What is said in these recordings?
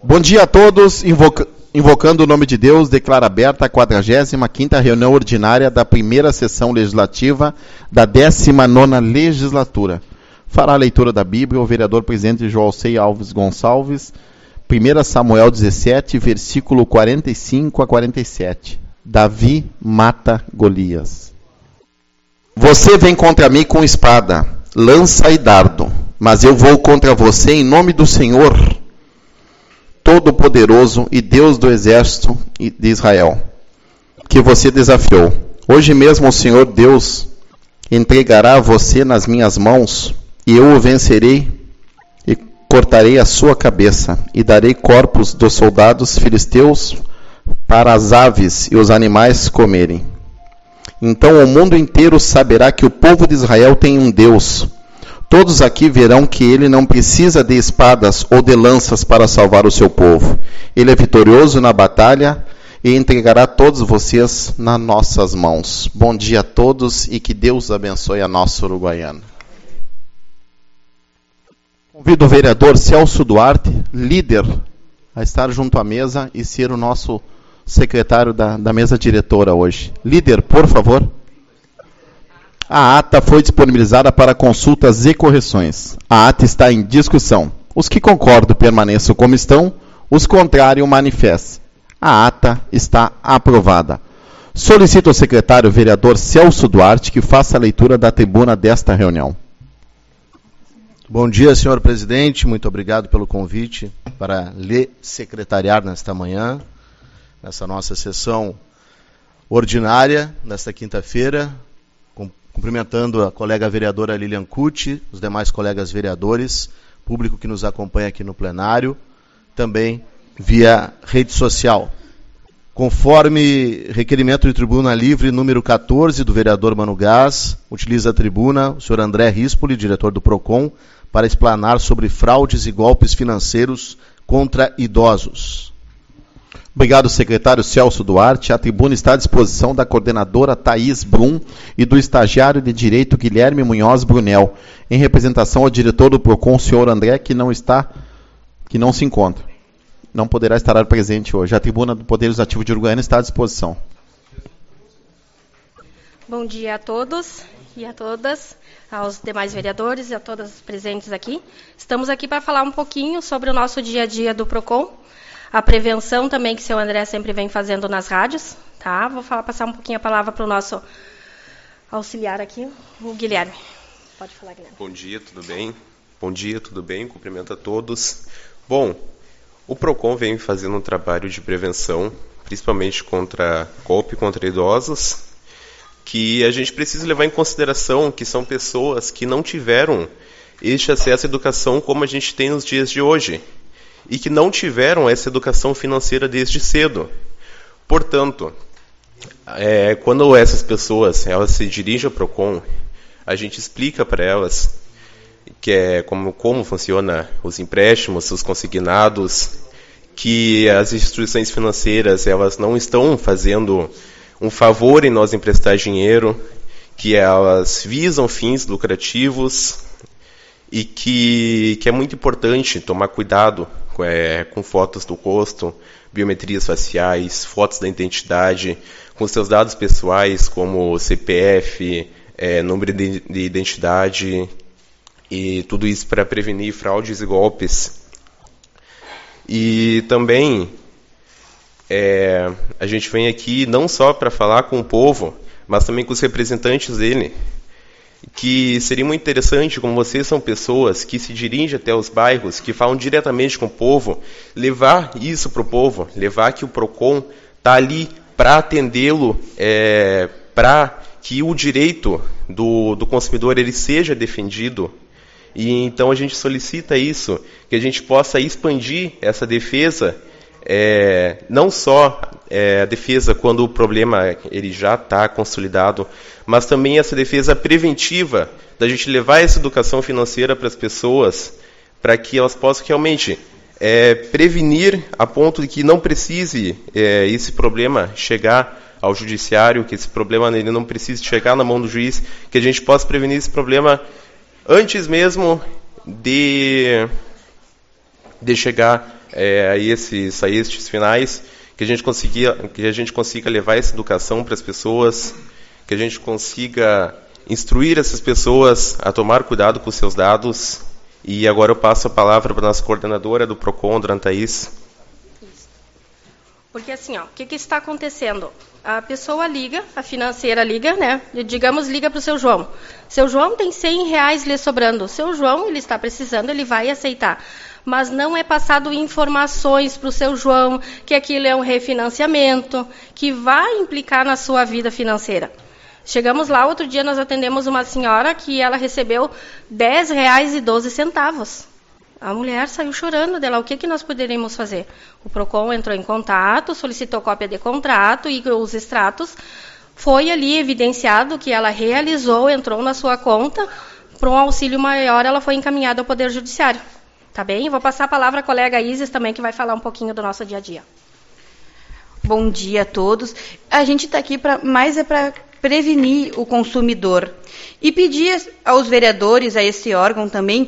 Bom dia a todos. Invocando o nome de Deus, declaro aberta a 45ª reunião ordinária da primeira sessão legislativa da 19ª legislatura. Fará a leitura da Bíblia o vereador presidente Joalcei Alves Gonçalves, 1 Samuel 17, versículo 45 a 47. Davi mata Golias. Você vem contra mim com espada, lança e dardo, mas eu vou contra você em nome do Senhor Todo-Poderoso e Deus do exército de Israel, que você desafiou. Hoje mesmo o Senhor Deus entregará você nas minhas mãos, e eu o vencerei e cortarei a sua cabeça, e darei corpos dos soldados filisteus para as aves e os animais comerem. Então o mundo inteiro saberá que o povo de Israel tem um Deus. Todos aqui verão que ele não precisa de espadas ou de lanças para salvar o seu povo. Ele é vitorioso na batalha e entregará todos vocês nas nossas mãos. Bom dia a todos e que Deus abençoe a nossa Uruguaiana. Convido o vereador Celso Duarte, líder, a estar junto à mesa e ser o nosso secretário da mesa diretora hoje. Líder, por favor. A ata foi disponibilizada para consultas e correções. A ata está em discussão. Os que concordam permaneçam como estão, os contrários manifestem. A ata está aprovada. Solicito ao secretário vereador Celso Duarte que faça a leitura da tribuna desta reunião. Bom dia, senhor presidente. Muito obrigado pelo convite para lhe secretariar nesta manhã, nessa nossa sessão ordinária, nesta quinta-feira. Cumprimentando a colega vereadora Lilian Cucci, os demais colegas vereadores, público que nos acompanha aqui no plenário, também via rede social. Conforme requerimento de tribuna livre número 14 do vereador Mano Gás, utiliza a tribuna o senhor André Rispoli, diretor do PROCON, para explanar sobre fraudes e golpes financeiros contra idosos. Obrigado, secretário Celso Duarte. A tribuna está à disposição da coordenadora Thaís Brum e do estagiário de Direito Guilherme Munhoz Brunel, em representação ao diretor do PROCON, o senhor André, que não se encontra. Não poderá estar presente hoje. A tribuna do Poder Legislativo de Uruguaiana está à disposição. Bom dia a todos e a todas, aos demais vereadores e a todas presentes aqui. Estamos aqui para falar um pouquinho sobre o nosso dia a dia do PROCON, a prevenção também que o seu André sempre vem fazendo nas rádios, tá? Vou passar um pouquinho a palavra para o nosso auxiliar aqui, o Guilherme. Pode falar, Guilherme. Bom dia, tudo bem? Bom dia, tudo bem? Cumprimento a todos. Bom, o PROCON vem fazendo um trabalho de prevenção, principalmente contra golpe contra idosos, que a gente precisa levar em consideração que são pessoas que não tiveram este acesso à educação como a gente tem nos dias de hoje, e que não tiveram essa educação financeira desde cedo. Portanto, quando essas pessoas elas se dirigem ao PROCON, a gente explica para elas que como funciona os empréstimos, os consignados, que as instituições financeiras elas não estão fazendo um favor em nós emprestar dinheiro, que elas visam fins lucrativos e que é muito importante tomar cuidado com fotos do rosto, biometrias faciais, fotos da identidade, com seus dados pessoais como CPF, número de identidade, e tudo isso para prevenir fraudes e golpes. E também a gente vem aqui não só para falar com o povo, mas também com os representantes dele, que seria muito interessante, como vocês são pessoas que se dirigem até os bairros, que falam diretamente com o povo, levar isso para o povo, levar que o PROCON está ali para atendê-lo, para que o direito do consumidor ele seja defendido. E então a gente solicita isso, que a gente possa expandir essa defesa, não só a defesa quando o problema ele já está consolidado, mas também essa defesa preventiva, da gente levar essa educação financeira para as pessoas, para que elas possam realmente prevenir a ponto de que não precise esse problema chegar ao judiciário, que esse problema ele não precise chegar na mão do juiz, que a gente possa prevenir esse problema antes mesmo de chegar estes finais, que a gente consiga levar essa educação para as pessoas, que a gente consiga instruir essas pessoas a tomar cuidado com os seus dados. E agora eu passo a palavra para a nossa coordenadora do PROCON, Dona Thaís. Porque assim, o que está acontecendo? A pessoa liga, a financeira liga, né? Digamos, liga para o seu João. Seu João tem R$100 lhe sobrando. Seu João, ele está precisando, ele vai aceitar. Mas não é passado informações para o seu João que aquilo é um refinanciamento, que vai implicar na sua vida financeira. Chegamos lá, outro dia nós atendemos uma senhora que ela recebeu R$10,12. A mulher saiu chorando dela. O que nós poderíamos fazer? O PROCON entrou em contato, solicitou cópia de contrato e os extratos. Foi ali evidenciado que ela realizou, entrou na sua conta. Para um auxílio maior, ela foi encaminhada ao Poder Judiciário. Tá bem? Vou passar a palavra à colega Isis também, que vai falar um pouquinho do nosso dia a dia. Bom dia a todos. A gente está aqui para prevenir o consumidor e pedir aos vereadores, a esse órgão também,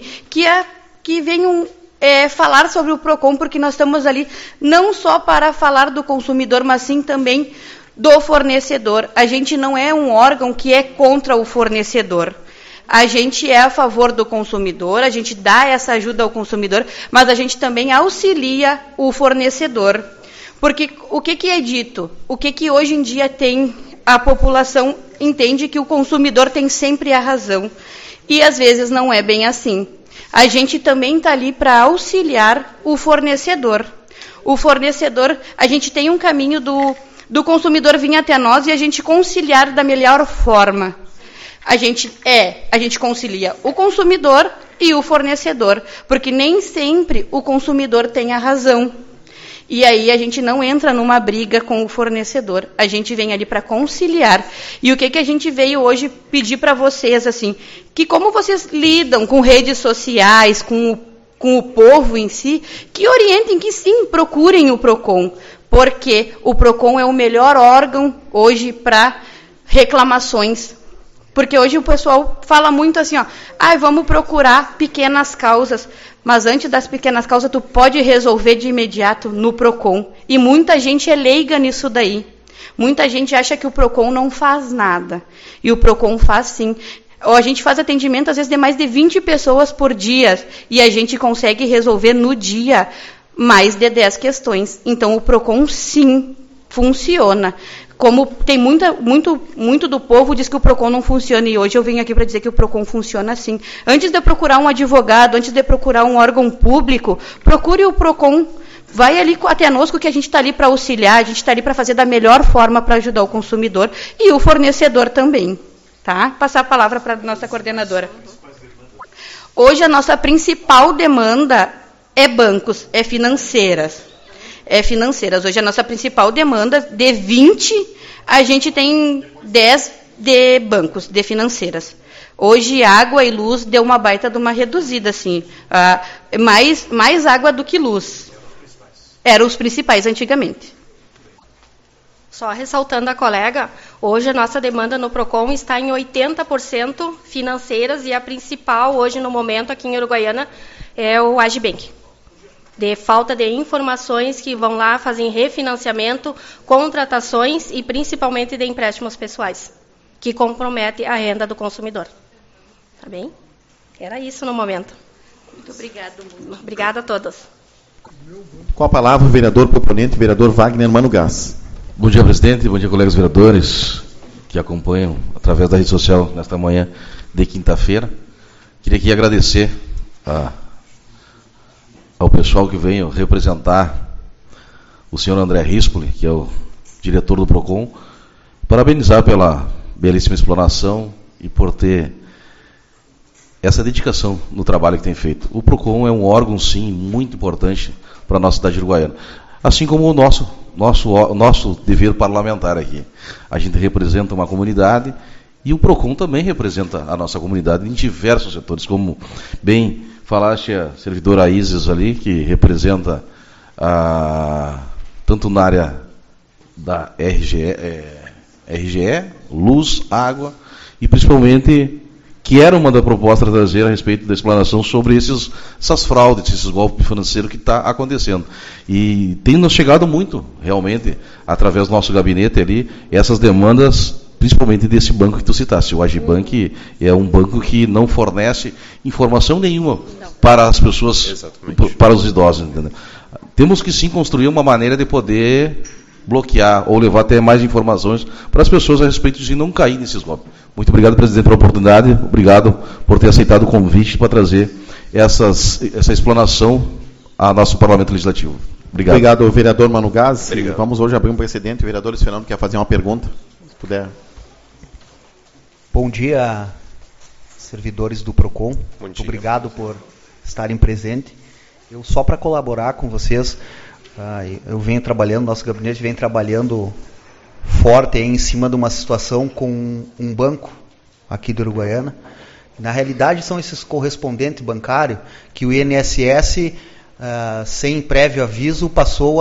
que venham falar sobre o PROCON, porque nós estamos ali não só para falar do consumidor, mas sim também do fornecedor. A gente não é um órgão que é contra o fornecedor. A gente é a favor do consumidor, a gente dá essa ajuda ao consumidor, mas a gente também auxilia o fornecedor. Porque o que é dito? O que hoje em dia tem, a população entende que o consumidor tem sempre a razão. E às vezes não é bem assim. A gente também está ali para auxiliar o fornecedor. O fornecedor, a gente tem um caminho do consumidor vir até nós e a gente conciliar da melhor forma. A gente concilia o consumidor e o fornecedor, porque nem sempre o consumidor tem a razão. E aí a gente não entra numa briga com o fornecedor, a gente vem ali para conciliar. E o que a gente veio hoje pedir para vocês, assim, que como vocês lidam com redes sociais, com o povo em si, que orientem, que sim, procurem o PROCON, porque o PROCON é o melhor órgão hoje para reclamações. Porque hoje o pessoal fala muito assim, vamos procurar pequenas causas. Mas antes das pequenas causas, tu pode resolver de imediato no PROCON. E muita gente é leiga nisso daí. Muita gente acha que o PROCON não faz nada. E o PROCON faz sim. A gente faz atendimento, às vezes, de mais de 20 pessoas por dia. E a gente consegue resolver no dia mais de 10 questões. Então, o PROCON, sim, funciona. Como tem muito do povo diz que o PROCON não funciona, e hoje eu venho aqui para dizer que o PROCON funciona sim. Antes de procurar um advogado, antes de procurar um órgão público, procure o PROCON. Vai ali até nós, que a gente está ali para auxiliar, a gente está ali para fazer da melhor forma para ajudar o consumidor e o fornecedor também. Tá? Passar a palavra para a nossa coordenadora. Hoje a nossa principal demanda é bancos, é financeiras. Hoje a nossa principal demanda, de 20, a gente tem 10 de bancos, de financeiras. Hoje, água e luz deu uma baita de uma reduzida, assim. Mais água do que luz. Eram os principais antigamente. Só ressaltando a colega, hoje a nossa demanda no PROCON está em 80% financeiras, e a principal hoje no momento aqui em Uruguaiana é o Agibank. De falta de informações que vão lá, fazem refinanciamento, contratações e principalmente de empréstimos pessoais, que compromete a renda do consumidor. Tá bem? Era isso no momento. Muito obrigada. Obrigada a todos. Com a palavra o vereador proponente, vereador Wagner Mano Gás. Bom dia, presidente. Bom dia, colegas vereadores que acompanham através da rede social nesta manhã de quinta-feira. Queria aqui agradecer ao pessoal que veio representar o senhor André Rispoli, que é o diretor do PROCON, parabenizar pela belíssima explanação e por ter essa dedicação no trabalho que tem feito. O PROCON é um órgão, sim, muito importante para a nossa cidade de Uruguaiana, assim como o nosso dever parlamentar aqui. A gente representa uma comunidade e o PROCON também representa a nossa comunidade em diversos setores, como bem falaste a servidora Isis ali, que representa tanto na área da RGE, luz, água, e principalmente que era uma da proposta a trazer a respeito da explanação sobre essas fraudes, esses golpes financeiros que está acontecendo. E tem nos chegado muito, realmente, através do nosso gabinete ali, essas demandas, principalmente desse banco que tu citaste. O Agibank é um banco que não fornece informação nenhuma para as pessoas, para os idosos. Entendeu? Temos que sim construir uma maneira de poder bloquear ou levar até mais informações para as pessoas a respeito de não cair nesses golpes. Muito obrigado, presidente, pela oportunidade. Obrigado por ter aceitado o convite para trazer essa explanação ao nosso Parlamento Legislativo. Obrigado. Obrigado, vereador Mano Gás. Vamos hoje abrir um precedente. O vereador Luiz Fernando quer fazer uma pergunta, se puder. Bom dia, servidores do PROCON. Muito obrigado por estarem presentes. Eu, só para colaborar com vocês, eu venho trabalhando, nosso gabinete vem trabalhando forte aí em cima de uma situação com um banco aqui do Uruguaiana. Na realidade, são esses correspondentes bancários que o INSS, sem prévio aviso, passou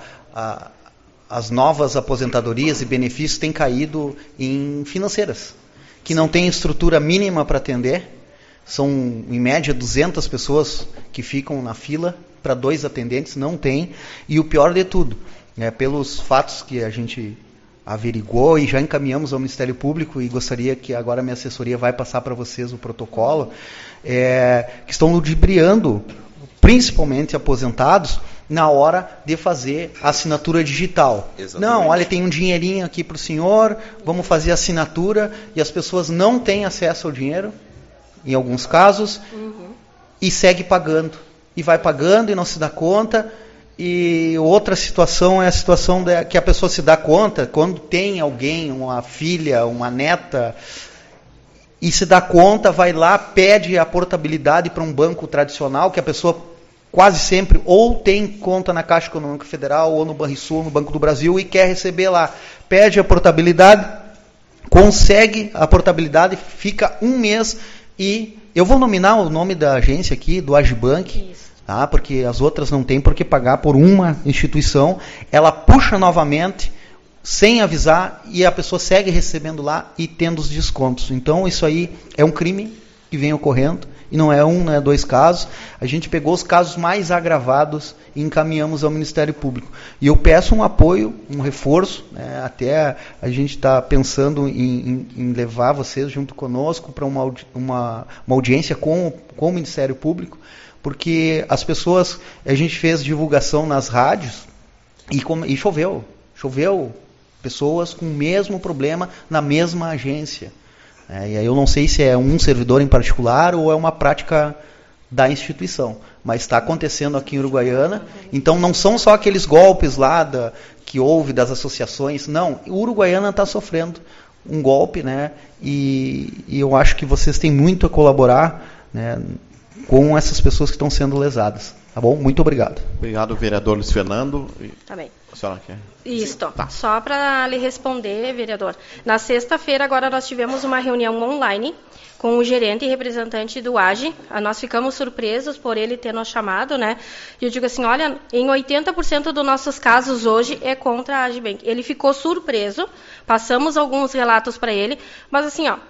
as novas aposentadorias e benefícios têm caído em financeiras, que não tem estrutura mínima para atender. São, em média, 200 pessoas que ficam na fila para 2 atendentes, não tem. E o pior de tudo, pelos fatos que a gente averiguou e já encaminhamos ao Ministério Público, e gostaria que agora a minha assessoria vai passar para vocês o protocolo, que estão ludibriando, principalmente aposentados, na hora de fazer a assinatura digital. Exatamente. Não, olha, tem um dinheirinho aqui para o senhor, vamos fazer a assinatura, e as pessoas não têm acesso ao dinheiro, em alguns casos, e segue pagando. E vai pagando e não se dá conta. E outra situação é a situação que a pessoa se dá conta quando tem alguém, uma filha, uma neta, e se dá conta, vai lá, pede a portabilidade para um banco tradicional, que a pessoa quase sempre ou tem conta na Caixa Econômica Federal, ou no Banrisul, ou no Banco do Brasil, e quer receber lá. Pede a portabilidade, consegue a portabilidade, fica um mês, e eu vou nominar o nome da agência aqui, do Agibank, tá? Porque as outras não têm por que pagar por uma instituição. Ela puxa novamente, sem avisar, e a pessoa segue recebendo lá e tendo os descontos. Então, isso aí é um crime que vem ocorrendo, e não é um, não é 2 casos. A gente pegou os casos mais agravados e encaminhamos ao Ministério Público. E eu peço um apoio, um reforço, né? Até a gente está pensando em levar vocês junto conosco para uma audiência com o Ministério Público, porque as pessoas, a gente fez divulgação nas rádios e choveu pessoas com o mesmo problema na mesma agência. E aí eu não sei se é um servidor em particular ou é uma prática da instituição, mas está acontecendo aqui em Uruguaiana. Então não são só aqueles golpes lá que houve das associações, não, o Uruguaiana está sofrendo um golpe, né? E eu acho que vocês têm muito a colaborar, né, com essas pessoas que estão sendo lesadas. Tá bom? Muito obrigado. Obrigado, vereador Luiz Fernando. Tá bem. A senhora quer? Isso. Tá. Só para lhe responder, vereador. Na sexta-feira, agora, nós tivemos uma reunião online com o gerente e representante do AGE. Nós ficamos surpresos por ele ter nos chamado, né? E eu digo assim, olha, em 80% dos nossos casos hoje é contra a Agibank. Ele ficou surpreso, passamos alguns relatos para ele, mas assim, ó,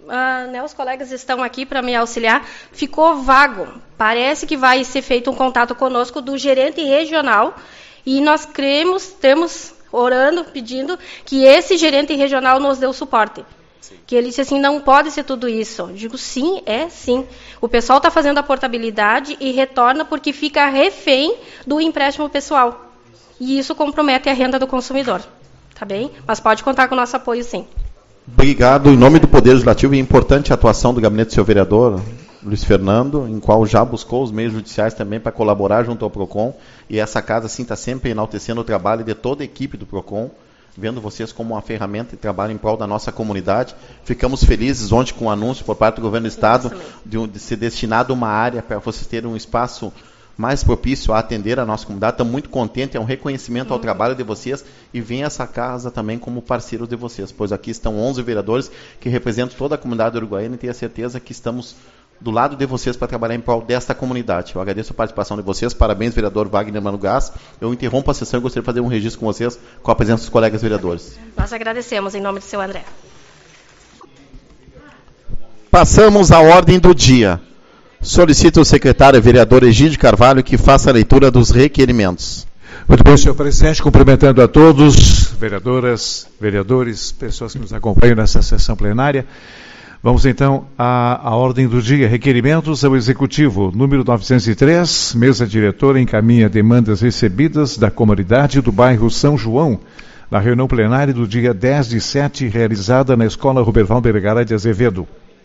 né, os colegas estão aqui para me auxiliar, ficou vago. Parece que vai ser feito um contato conosco do gerente regional e nós estamos orando, pedindo que esse gerente regional nos dê o suporte. Sim. Que ele disse assim, não pode ser tudo isso. Eu digo, sim, é sim. O pessoal está fazendo a portabilidade e retorna porque fica refém do empréstimo pessoal. E isso compromete a renda do consumidor. Tá bem? Mas pode contar com o nosso apoio, sim. Obrigado. Em nome do Poder Legislativo, é importante a atuação do gabinete do senhor vereador Luiz Fernando, em qual já buscou os meios judiciais também para colaborar junto ao PROCON, e essa casa sim está sempre enaltecendo o trabalho de toda a equipe do PROCON, vendo vocês como uma ferramenta de trabalho em prol da nossa comunidade. Ficamos felizes ontem com o anúncio por parte do Governo do Estado de ser destinado uma área para vocês terem um espaço mais propício a atender a nossa comunidade. Estamos muito contentes, é um reconhecimento ao trabalho de vocês, e vem essa casa também como parceiro de vocês, pois aqui estão 11 vereadores que representam toda a comunidade uruguaiana, e tenho a certeza que estamos do lado de vocês para trabalhar em prol desta comunidade. Eu agradeço a participação de vocês, parabéns, vereador Wagner Mano Gás. Eu interrompo a sessão e gostaria de fazer um registro com vocês, com a presença dos colegas vereadores. Nós agradecemos, em nome do seu André. Passamos à ordem do dia. Solicito o secretário vereador Egídio Carvalho que faça a leitura dos requerimentos. Muito bem, senhor presidente, cumprimentando a todos, vereadoras, vereadores, pessoas que nos acompanham nessa sessão plenária. Vamos então à ordem do dia. Requerimentos ao Executivo, número 903, mesa diretora encaminha demandas recebidas da comunidade do bairro São João, na reunião plenária do dia 10/7, realizada na Escola Roberval Bergara de Azevedo.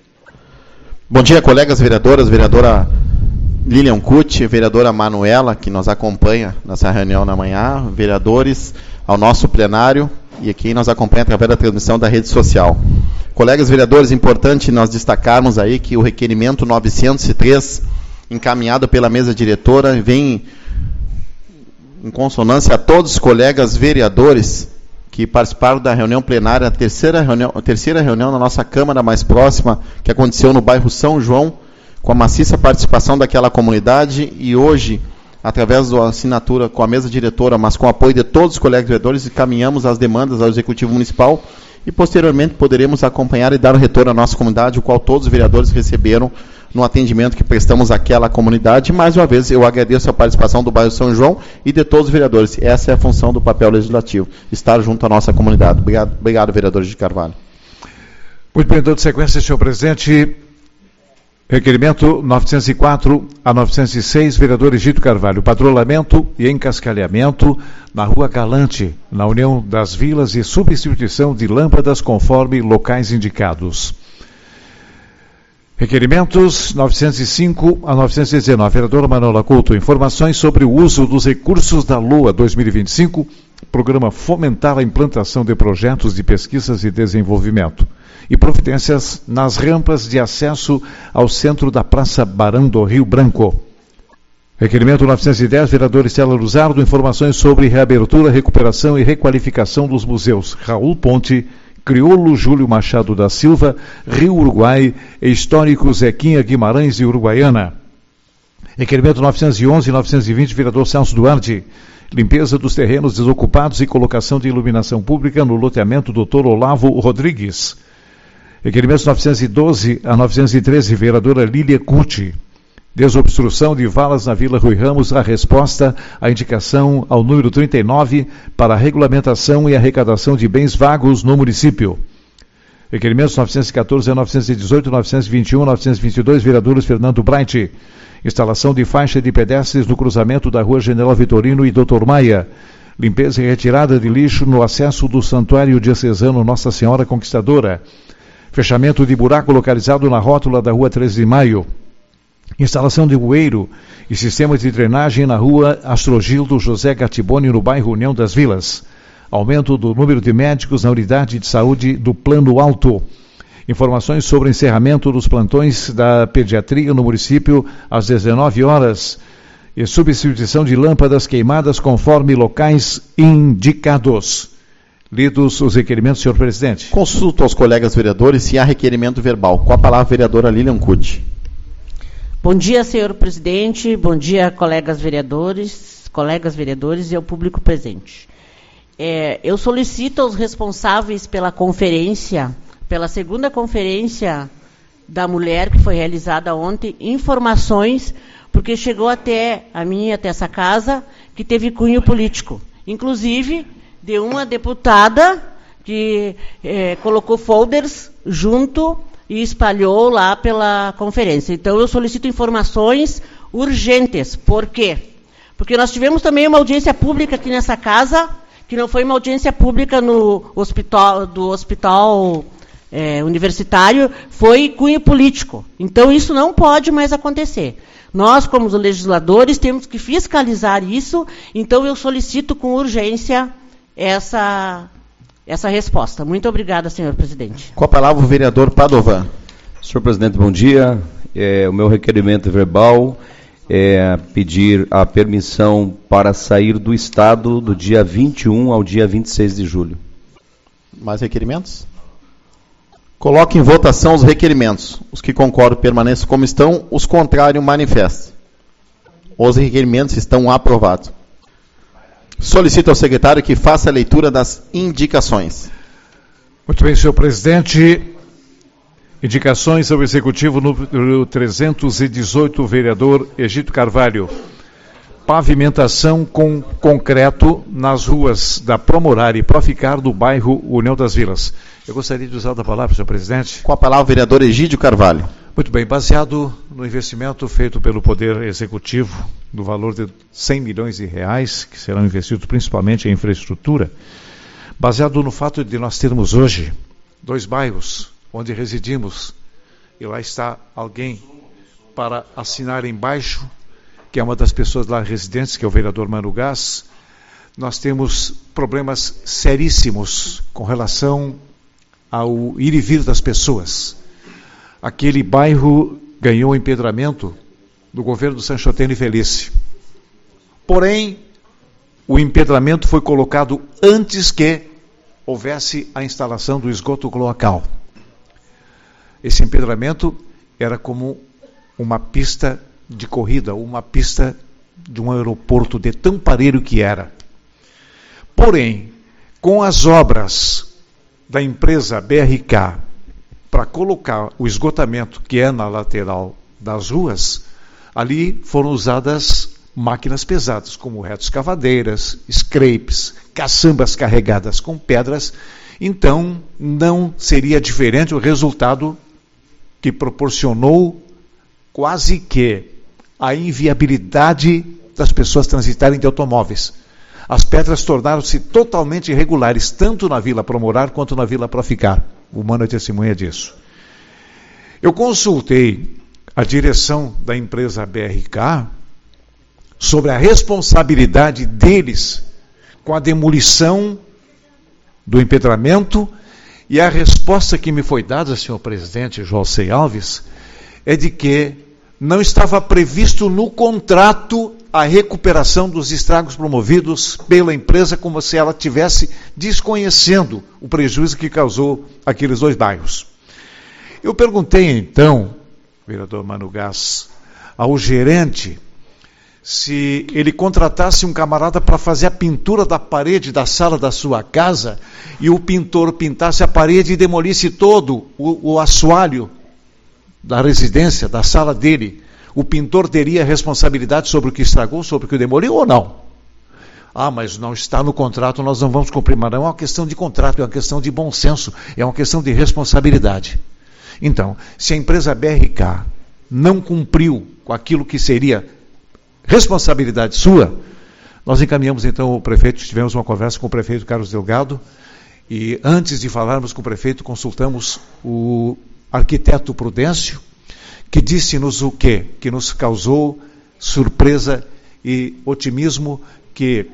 Bom dia, colegas vereadoras, vereadora Lilian Cucci, vereadora Manuela, que nos acompanha nessa reunião na manhã, vereadores ao nosso plenário e quem nos acompanha através da transmissão da rede social. Colegas vereadores, importante nós destacarmos aí que o requerimento 903, encaminhado pela mesa diretora, vem em consonância a todos os colegas vereadores que participaram da reunião plenária, a terceira reunião na nossa Câmara mais próxima, que aconteceu no bairro São João, com a maciça participação daquela comunidade, e hoje, através da assinatura com a mesa diretora, mas com o apoio de todos os colegas vereadores, encaminhamos as demandas ao Executivo Municipal e, posteriormente, poderemos acompanhar e dar o retorno à nossa comunidade, o qual todos os vereadores receberam no atendimento que prestamos àquela comunidade. Mais uma vez, eu agradeço a participação do bairro São João e de todos os vereadores. Essa é a função do papel legislativo, estar junto à nossa comunidade. Obrigado, vereador de Carvalho. Muito bem, dando sequência, senhor presidente. Requerimento 904 a 906, vereador Egídio Carvalho. Patrulhamento e encascalhamento na Rua Galante, na União das Vilas, e substituição de lâmpadas conforme locais indicados. Requerimentos 905 a 919. Vereadora Manuela Couto, informações sobre o uso dos recursos da LOA 2025, programa fomentar a implantação de projetos de pesquisas e desenvolvimento, e providências nas rampas de acesso ao centro da Praça Barão do Rio Branco. Requerimento 910, vereador Estela Luzardo, informações sobre reabertura, recuperação e requalificação dos museus Raul Ponte, Crioulo Júlio Machado da Silva, Rio Uruguai, Histórico Zequinha Guimarães e Uruguaiana. Requerimento 911 e 920, vereador Celso Duarte, limpeza dos terrenos desocupados e colocação de iluminação pública no loteamento Dr. Olavo Rodrigues. Requerimentos 912 a 913, vereadora Lília Conte, desobstrução de valas na Vila Rui Ramos, a resposta à indicação ao número 39 para a regulamentação e arrecadação de bens vagos no município. Requerimentos 914 a 918, 921, 922, vereadores Fernando Bright, instalação de faixa de pedestres no cruzamento da Rua General Vitorino e Dr. Maia, limpeza e retirada de lixo no acesso do Santuário Diocesano Nossa Senhora Conquistadora, fechamento de buraco localizado na rótula da Rua 13 de Maio, instalação de bueiro e sistema de drenagem na Rua Astrogildo José Gatiboni, no bairro União das Vilas, aumento do número de médicos na unidade de saúde do Plano Alto, informações sobre encerramento dos plantões da pediatria no município às 19 horas e substituição de lâmpadas queimadas conforme locais indicados. Lidos os requerimentos, senhor presidente. Consulto aos colegas vereadores se há requerimento verbal. Com a palavra, a vereadora Lilian Cucci. Bom dia, senhor presidente. Bom dia, colegas vereadores e ao público presente. Eu solicito aos responsáveis pela segunda conferência da mulher que foi realizada ontem, informações, porque chegou até essa casa que teve cunho político. Inclusive, de uma deputada que colocou folders junto e espalhou lá pela conferência. Então, eu solicito informações urgentes. Por quê? Porque nós tivemos também uma audiência pública aqui nessa casa, que não foi uma audiência pública no hospital universitário, foi cunho político. Então, isso não pode mais acontecer. Nós, como legisladores, temos que fiscalizar isso. Então, eu solicito com urgência essa resposta. Muito obrigada, senhor presidente. Com a palavra, o vereador Padovan. Senhor presidente, bom dia. O meu requerimento verbal é pedir a permissão para sair do Estado do dia 21 ao dia 26 de julho. Mais requerimentos? Coloque em votação os requerimentos. Os que concordam permaneçam como estão, os contrários manifestem. Os requerimentos estão aprovados. Solicito ao secretário que faça a leitura das indicações. Muito bem, senhor presidente. Indicações ao Executivo número 318, vereador Egídio Carvalho. Pavimentação com concreto nas ruas da Promorar e Proficar do bairro União das Vilas. Eu gostaria de usar a palavra, senhor presidente. Com a palavra, o vereador Egídio Carvalho. Muito bem, baseado no investimento feito pelo Poder Executivo, no valor de 100 milhões de reais, que serão investidos principalmente em infraestrutura, baseado no fato de nós termos hoje 2 bairros onde residimos, e lá está alguém para assinar embaixo, que é uma das pessoas lá residentes, que é o vereador Mano Gás, nós temos problemas seríssimos com relação ao ir e vir das pessoas. Aquele bairro ganhou empedramento do governo do Sanchotene e Felice. Porém, o empedramento foi colocado antes que houvesse a instalação do esgoto cloacal. Esse empedramento era como uma pista de corrida, uma pista de um aeroporto, de tão parelho que era. Porém, com as obras da empresa BRK para colocar o esgotamento que é na lateral das ruas, ali foram usadas máquinas pesadas, como retroescavadeiras, scrapes, caçambas carregadas com pedras. Então, não seria diferente o resultado que proporcionou quase que a inviabilidade das pessoas transitarem de automóveis. As pedras tornaram-se totalmente irregulares, tanto na Vila Promorar quanto na Vila Proficar. O Mano é testemunha disso. Eu consultei a direção da empresa BRK sobre a responsabilidade deles com a demolição do empedramento, e a resposta que me foi dada, senhor presidente José Alves, é de que não estava previsto no contrato a recuperação dos estragos promovidos pela empresa, como se ela tivesse desconhecendo o prejuízo que causou aqueles 2 bairros. Eu perguntei então, vereador Mano Gás, ao gerente, se ele contratasse um camarada para fazer a pintura da parede da sala da sua casa, e o pintor pintasse a parede e demolisse todo o assoalho da residência, da sala dele, o pintor teria responsabilidade sobre o que estragou, sobre o que demoliu ou não? Ah, mas não está no contrato, nós não vamos cumprir. Mas não é uma questão de contrato, é uma questão de bom senso, é uma questão de responsabilidade. Então, se a empresa BRK não cumpriu com aquilo que seria responsabilidade sua, nós encaminhamos então o prefeito, tivemos uma conversa com o prefeito Carlos Delgado, e antes de falarmos com o prefeito, consultamos o arquiteto Prudêncio, que disse-nos o quê? Que nos causou surpresa e otimismo, que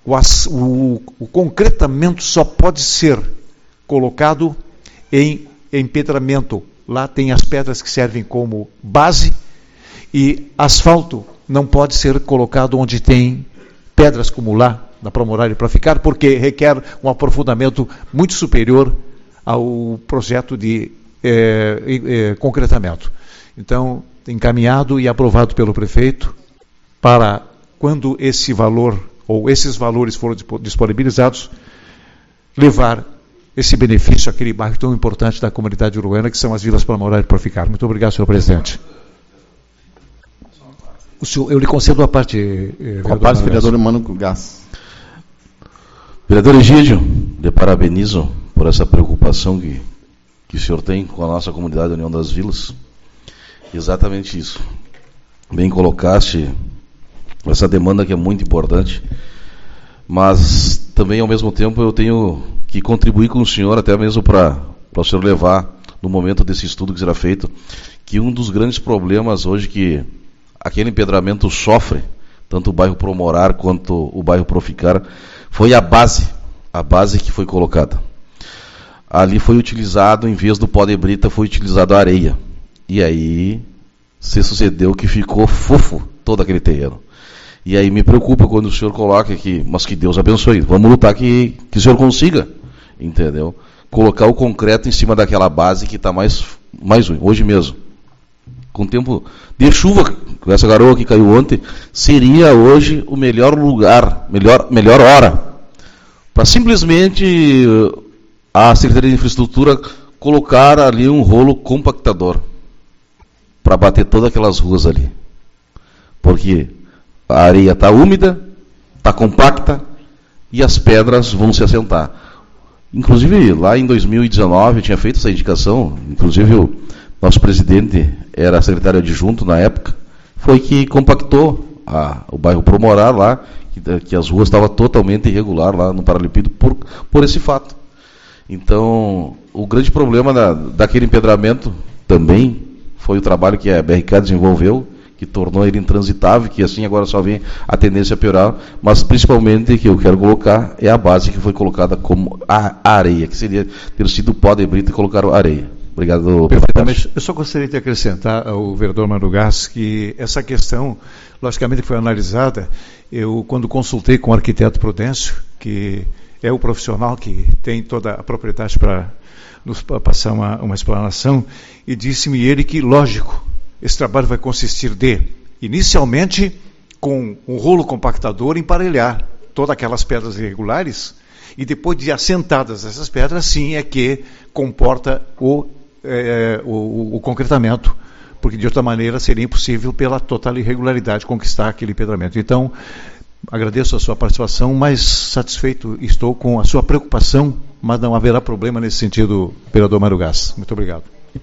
o concretamento só pode ser colocado em empedramento. Lá tem as pedras que servem como base, e asfalto não pode ser colocado onde tem pedras como lá, na Promorar e Proficar, porque requer um aprofundamento muito superior ao projeto de concretamento. Então, encaminhado e aprovado pelo prefeito, para quando esse valor, ou esses valores forem disponibilizados, levar esse benefício àquele bairro tão importante da comunidade uruguaiana, que são as vilas Promorar e Proficar. Muito obrigado, senhor presidente. O senhor, eu lhe concedo a parte, vereador Mano Gás. Vereador Egídio, lhe parabenizo por essa preocupação que o senhor tem com a nossa comunidade da União das Vilas. Exatamente isso. Bem colocaste essa demanda que é muito importante, mas também ao mesmo tempo eu tenho que contribuir com o senhor, até mesmo para o senhor levar no momento desse estudo que será feito, que um dos grandes problemas hoje que aquele empedramento sofre, tanto o bairro Promorar quanto o bairro Proficar, foi a base que foi colocada. Ali foi utilizado, em vez do pó de brita, foi utilizado a areia. E aí se sucedeu que ficou fofo todo aquele terreno. E aí me preocupa quando o senhor coloca aqui, mas que Deus abençoe, vamos lutar que o senhor consiga, entendeu? Colocar o concreto em cima daquela base que está mais ruim, hoje mesmo. Com o tempo de chuva, com essa garoa que caiu ontem, seria hoje o melhor lugar, melhor hora, para simplesmente a Secretaria de Infraestrutura colocar ali um rolo compactador para bater todas aquelas ruas ali. Porque a areia está úmida, está compacta e as pedras vão se assentar. Inclusive, lá em 2019, eu tinha feito essa indicação, inclusive o nosso presidente era secretário adjunto na época, foi que compactou o bairro Promorar lá, que as ruas estavam totalmente irregular lá no Paralelepípedo por esse fato. Então, o grande problema daquele empedramento também foi o trabalho que a BRK desenvolveu, que tornou ele intransitável, que assim agora só vem a tendência a piorar, mas principalmente que eu quero colocar é a base que foi colocada como a areia, que seria ter sido pó de brita e colocar areia. Obrigado. Perfeitamente. Eu só gostaria de acrescentar ao vereador Mano Gás que essa questão, logicamente, foi analisada. Eu, quando consultei com o arquiteto Prudêncio, que é o profissional que tem toda a propriedade para nos passar uma explanação, e disse-me ele que, lógico, esse trabalho vai consistir inicialmente, com um rolo compactador, emparelhar todas aquelas pedras irregulares, e depois de assentadas essas pedras, sim é que comporta o concretamento, porque de outra maneira seria impossível, pela total irregularidade, conquistar aquele empedramento. Então, agradeço a sua participação, mas satisfeito estou com a sua preocupação, mas não haverá problema nesse sentido, vereador Mário Gás. Muito obrigado.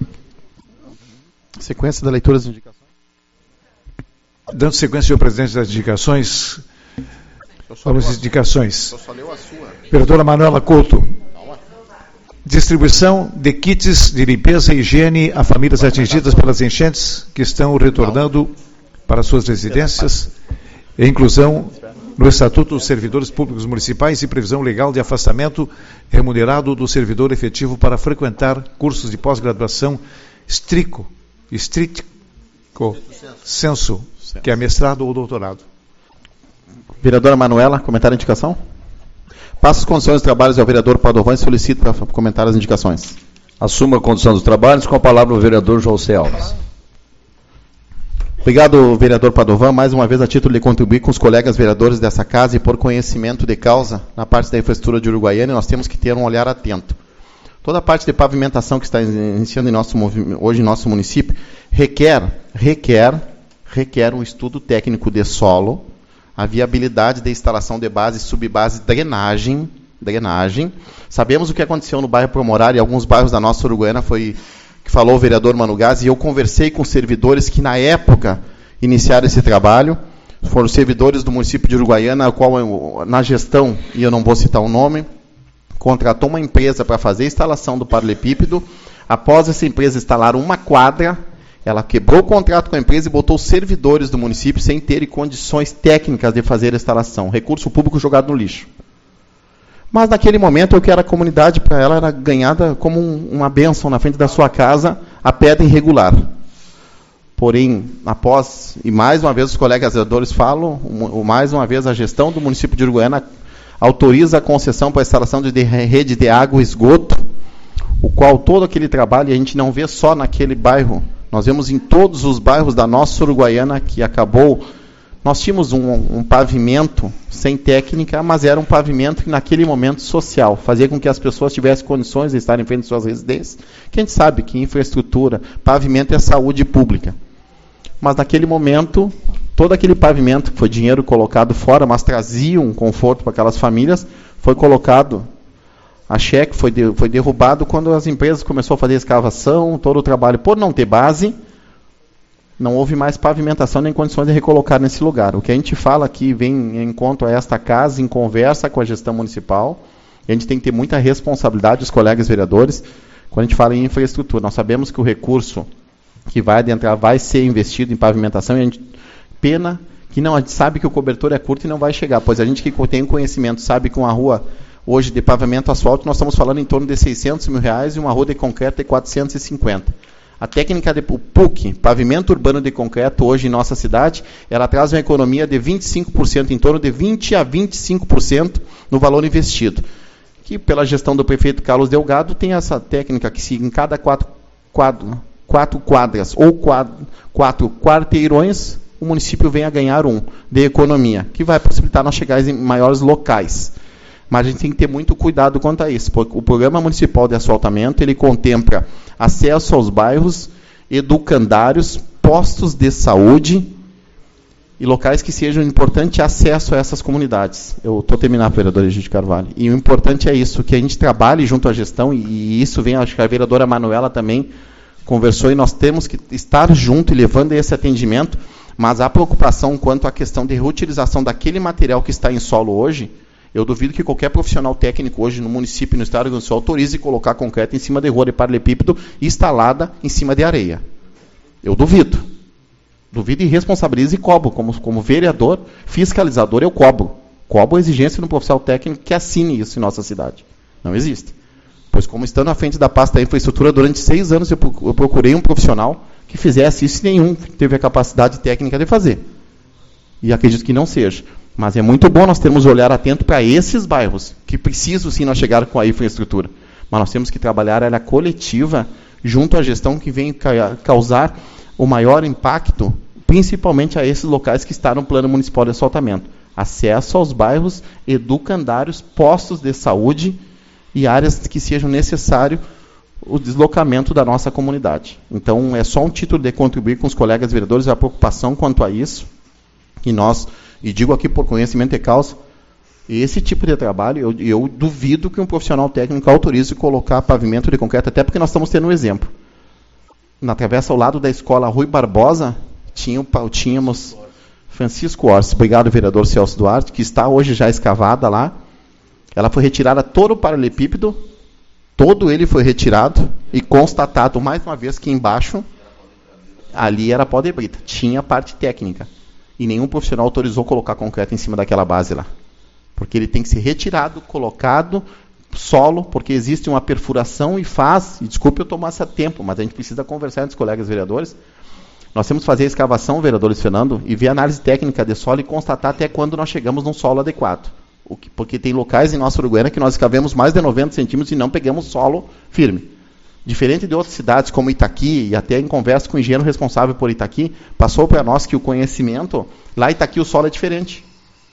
Sequência da leitura das indicações. Dando sequência, senhor presidente, das indicações. Vamos às indicações. Vereadora Manuela Couto. Distribuição de kits de limpeza e higiene a famílias atingidas pelas enchentes que estão retornando para suas residências. E inclusão no Estatuto dos Servidores Públicos Municipais e previsão legal de afastamento remunerado do servidor efetivo para frequentar cursos de pós-graduação estricto senso, que é mestrado ou doutorado. Vereadora Manuela, comentário e indicação? Passo as condições dos trabalhos ao vereador Padovan e solicito para comentar as indicações. Assuma a condição dos trabalhos, com a palavra o vereador José Alves. Obrigado, vereador Padovan, mais uma vez a título de contribuir com os colegas vereadores dessa casa e por conhecimento de causa na parte da infraestrutura de Uruguaiana, nós temos que ter um olhar atento. Toda a parte de pavimentação que está iniciando hoje em nosso município requer um estudo técnico de solo, a viabilidade da instalação de base, subbase, drenagem. Sabemos o que aconteceu no bairro Promorar e alguns bairros da nossa Uruguaiana, foi que falou o vereador Mano Gás, e eu conversei com servidores que na época iniciaram esse trabalho, foram servidores do município de Uruguaiana, a qual na gestão, e eu não vou citar o nome, contratou uma empresa para fazer a instalação do paralelepípedo. Após essa empresa instalar uma quadra, ela quebrou o contrato com a empresa e botou servidores do município sem terem condições técnicas de fazer a instalação. Recurso público jogado no lixo. Mas naquele momento, o que era a comunidade para ela era ganhada como uma bênção na frente da sua casa, a pedra irregular. Porém, após, e mais uma vez os colegas vereadores falam, mais uma vez a gestão do município de Uruguaiana autoriza a concessão para a instalação de rede de água e esgoto, o qual todo aquele trabalho a gente não vê só naquele bairro, nós vemos em todos os bairros da nossa Uruguaiana que acabou. Nós tínhamos um pavimento sem técnica, mas era um pavimento que naquele momento social, fazia com que as pessoas tivessem condições de estar em frente de suas residências, que a gente sabe que infraestrutura, pavimento é saúde pública. Mas naquele momento, todo aquele pavimento, que foi dinheiro colocado fora, mas trazia um conforto para aquelas famílias, foi colocado a cheque, foi derrubado quando as empresas começaram a fazer a escavação, todo o trabalho. Por não ter base, não houve mais pavimentação nem condições de recolocar nesse lugar. O que a gente fala aqui vem em conta a esta casa, em conversa com a gestão municipal, e a gente tem que ter muita responsabilidade, os colegas vereadores, quando a gente fala em infraestrutura. Nós sabemos que o recurso que vai adentrar vai ser investido em pavimentação, e a gente, pena que não, a gente sabe que o cobertor é curto e não vai chegar, pois a gente que tem um conhecimento sabe que uma rua hoje de pavimento asfalto, nós estamos falando em torno de R$600 mil e uma rua de concreto de 450. A técnica de PUC, pavimento urbano de concreto, hoje em nossa cidade, ela traz uma economia de 25%, em torno de 20% a 25% no valor investido. Que pela gestão do prefeito Carlos Delgado tem essa técnica que se em cada quatro quadras ou quatro quarteirões, o município vem a ganhar de economia, que vai possibilitar nós chegar em maiores locais. mas a gente tem que ter muito cuidado quanto a isso, porque o Programa Municipal de Asfaltamento, ele contempla acesso aos bairros, educandários, postos de saúde e locais que sejam importante acesso a essas comunidades. Eu estou terminando, vereador Egídio Carvalho. E o importante é isso, que a gente trabalhe junto à gestão, e isso vem, acho que a vereadora Manuela também conversou, e nós temos que estar junto e levando esse atendimento, mas a preocupação quanto à questão de reutilização daquele material que está em solo hoje, eu duvido que qualquer profissional técnico hoje no município e no estado do Rio Grande do Sul autorize colocar concreto em cima de rua de paralelepípedo instalada em cima de areia. Eu duvido. Duvido e responsabilizo e cobro. Como vereador, fiscalizador, eu cobro. Cobro a exigência de um profissional técnico que assine isso em nossa cidade. Não existe. Pois como estando à frente da pasta da infraestrutura, durante 6 anos eu procurei um profissional que fizesse isso e nenhum teve a capacidade técnica de fazer. E acredito que não seja. Mas é muito bom nós termos um olhar atento para esses bairros, que precisam sim nós chegar com a infraestrutura. Mas nós temos que trabalhar ela coletiva, junto à gestão que vem causar o maior impacto, principalmente a esses locais que estão no Plano Municipal de Asfaltamento. Acesso aos bairros, educandários, postos de saúde e áreas que sejam necessários o deslocamento da nossa comunidade. Então, é só um título de contribuir com os colegas vereadores, a preocupação quanto a isso, que nós, e digo aqui por conhecimento de causa, esse tipo de trabalho, eu duvido que um profissional técnico autorize colocar pavimento de concreto, até porque nós estamos tendo um exemplo. Na travessa ao lado da escola Rui Barbosa, tínhamos Francisco Orsi, obrigado, vereador Celso Duarte, que está hoje já escavada lá. Ela foi retirada todo o paralelepípedo, todo ele foi retirado e constatado mais uma vez que embaixo, ali era pó de brita, tinha parte técnica. E nenhum profissional autorizou colocar concreto em cima daquela base lá. Porque ele tem que ser retirado, colocado, solo, porque existe uma perfuração e desculpe eu tomar esse tempo, mas a gente precisa conversar entre os colegas vereadores. Nós temos que fazer a escavação, vereador Luiz Fernando, e ver a análise técnica de solo e constatar até quando nós chegamos num solo adequado. Porque tem locais em nossa Uruguaiana que nós escavemos mais de 90 centímetros e não pegamos solo firme. Diferente de outras cidades como Itaqui, e até em conversa com o engenheiro responsável por Itaqui, passou para nós que o conhecimento, lá em Itaqui o solo é diferente.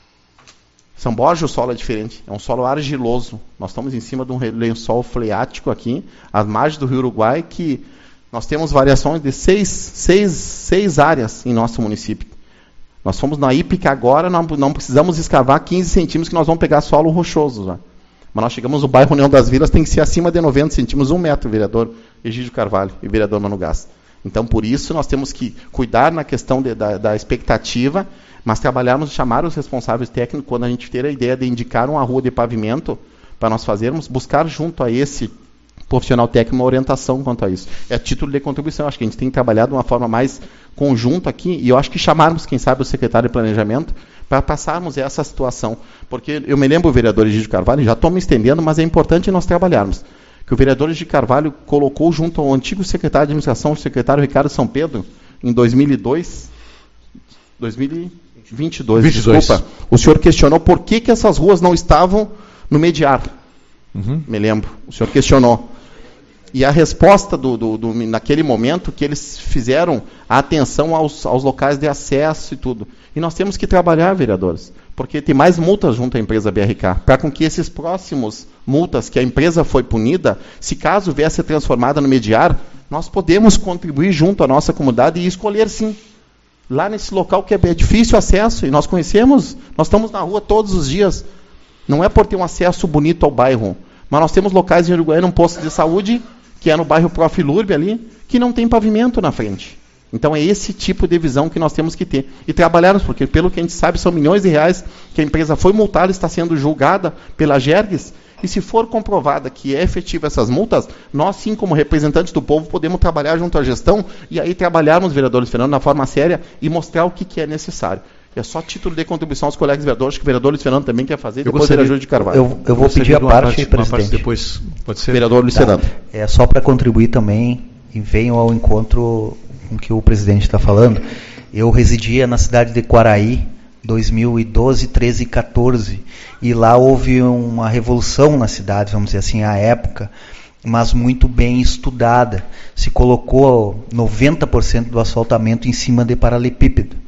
São Borja o solo é diferente, é um solo argiloso. Nós estamos em cima de um lençol freático aqui, às margens do Rio Uruguai, que nós temos variações de seis áreas em nosso município. Nós fomos na Ípica agora, não precisamos escavar 15 centímetros que nós vamos pegar solo rochoso já. Mas nós chegamos no bairro União das Vilas, tem que ser acima de 90 centímetros, 1 metro, vereador Egídio Carvalho e vereador Mano Gás. Então, por isso, nós temos que cuidar na questão da expectativa, mas trabalharmos, chamar os responsáveis técnicos, quando a gente ter a ideia de indicar uma rua de pavimento, para nós fazermos, buscar junto a esse profissional técnico uma orientação quanto a isso. É título de contribuição, acho que a gente tem que trabalhar de uma forma mais conjunta aqui, e eu acho que chamarmos, quem sabe, o secretário de Planejamento, para passarmos essa situação. Porque eu me lembro, o vereador Egídio Carvalho, já estou me estendendo, mas é importante nós trabalharmos, que o vereador Egídio Carvalho colocou junto ao antigo secretário de administração, o secretário Ricardo São Pedro, em 2022, desculpa, o senhor questionou por que essas ruas não estavam no mediar. Me lembro, o senhor questionou. E a resposta naquele momento que eles fizeram a atenção aos locais de acesso e tudo. E nós temos que trabalhar, vereadores, porque tem mais multas junto à empresa BRK, para com que esses próximos multas que a empresa foi punida, se caso vier a ser transformada no mediar, nós podemos contribuir junto à nossa comunidade e escolher sim. Lá nesse local que é difícil acesso, e nós conhecemos, nós estamos na rua todos os dias. Não é por ter um acesso bonito ao bairro, mas nós temos locais em Uruguaiana, um posto de saúde, que é no bairro Profilurbe ali, que não tem pavimento na frente. Então é esse tipo de visão que nós temos que ter. E trabalharmos, porque pelo que a gente sabe, são milhões de reais que a empresa foi multada, está sendo julgada pela Gerges, e se for comprovada que é efetiva essas multas, nós sim, como representantes do povo, podemos trabalhar junto à gestão, e aí trabalharmos, vereadores Fernando, na forma séria, e mostrar o que é necessário. É só título de contribuição aos colegas vereadores, que o vereador Luiz Fernando também quer fazer, depois o vereador de Carvalho. Eu vou pedir a parte, presidente. Depois, pode ser? Vereador Luiz Fernando. É só para contribuir também, e venho ao encontro com o que o presidente está falando. Eu residia na cidade de Quaraí, 2012, 13 e 14, e lá houve uma revolução na cidade, vamos dizer assim, à época, mas muito bem estudada. Se colocou 90% do asfaltamento em cima de paralelepípedo.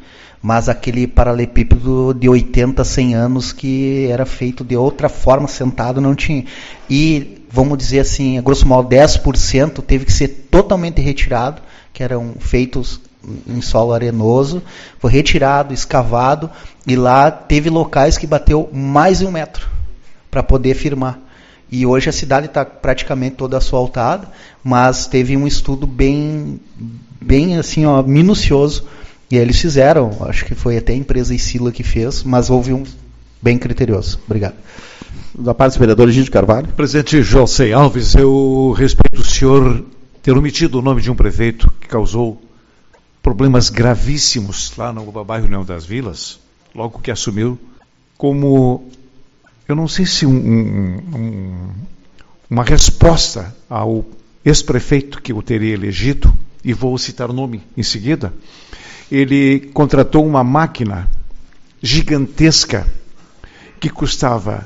mas aquele paralelepípedo de 80, 100 anos que era feito de outra forma, sentado, não tinha. E, vamos dizer assim, a grosso modo 10% teve que ser totalmente retirado, que eram feitos em solo arenoso, foi retirado, escavado, e lá teve locais que bateu mais de 1 metro para poder firmar. E hoje a cidade está praticamente toda asfaltada, mas teve um estudo bem assim, ó, minucioso, e eles fizeram, acho que foi até a empresa Isila que fez, mas houve um bem criterioso. Obrigado. Da parte do vereador Egídio Carvalho. Presidente José Alves, eu respeito o senhor ter omitido o nome de um prefeito que causou problemas gravíssimos lá no bairro União das Vilas, logo que assumiu, como, eu não sei se uma resposta ao ex-prefeito que o teria elegido, e vou citar o nome em seguida. Ele contratou uma máquina gigantesca que custava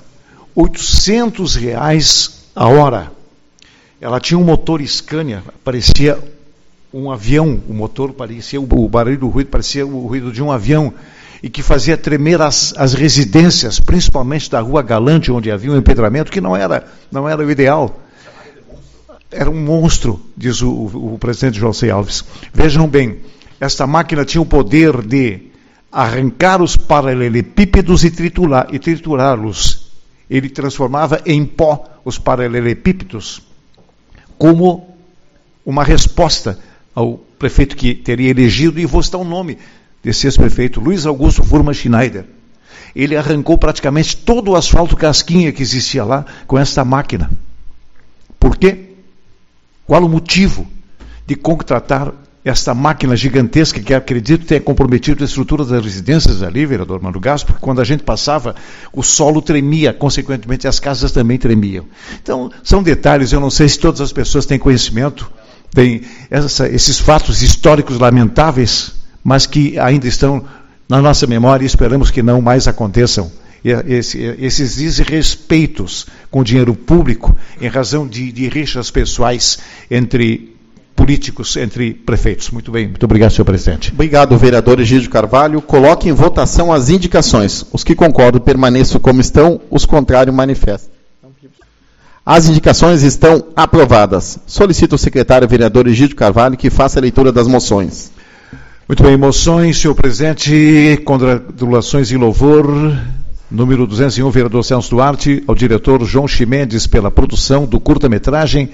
R$800 a hora. Ela tinha um motor Scania, parecia um avião, o motor parecia, o barulho do ruído parecia o ruído de um avião, e que fazia tremer as residências, principalmente da Rua Galante, onde havia um empedramento, que não era o ideal. Era um monstro, diz o presidente José Alves. Vejam bem, esta máquina tinha o poder de arrancar os paralelepípedos e triturá-los. Ele transformava em pó os paralelepípedos, como uma resposta ao prefeito que teria elegido, e vou citar o nome desse ex-prefeito, Luiz Augusto Furman Schneider. Ele arrancou praticamente todo o asfalto casquinha que existia lá com esta máquina. Por quê? Qual o motivo de contratar esta máquina gigantesca que acredito tenha comprometido a estrutura das residências ali, vereador Mano Gasso, porque quando a gente passava, o solo tremia, consequentemente as casas também tremiam. Então, são detalhes, eu não sei se todas as pessoas têm conhecimento, têm esses fatos históricos lamentáveis, mas que ainda estão na nossa memória e esperamos que não mais aconteçam. Esses desrespeitos com o dinheiro público, em razão de rixas pessoais entre políticos, entre prefeitos. Muito bem, muito obrigado, senhor presidente. Obrigado, vereador Egídio Carvalho. Coloque em votação as indicações. Os que concordam permaneçam como estão, os contrários manifestem. As indicações estão aprovadas. Solicito ao secretário vereador Egídio Carvalho que faça a leitura das moções. Muito bem, moções, senhor presidente, congratulações e louvor. Número 201, vereador Celso Duarte, ao diretor João Chimendes pela produção do curta-metragem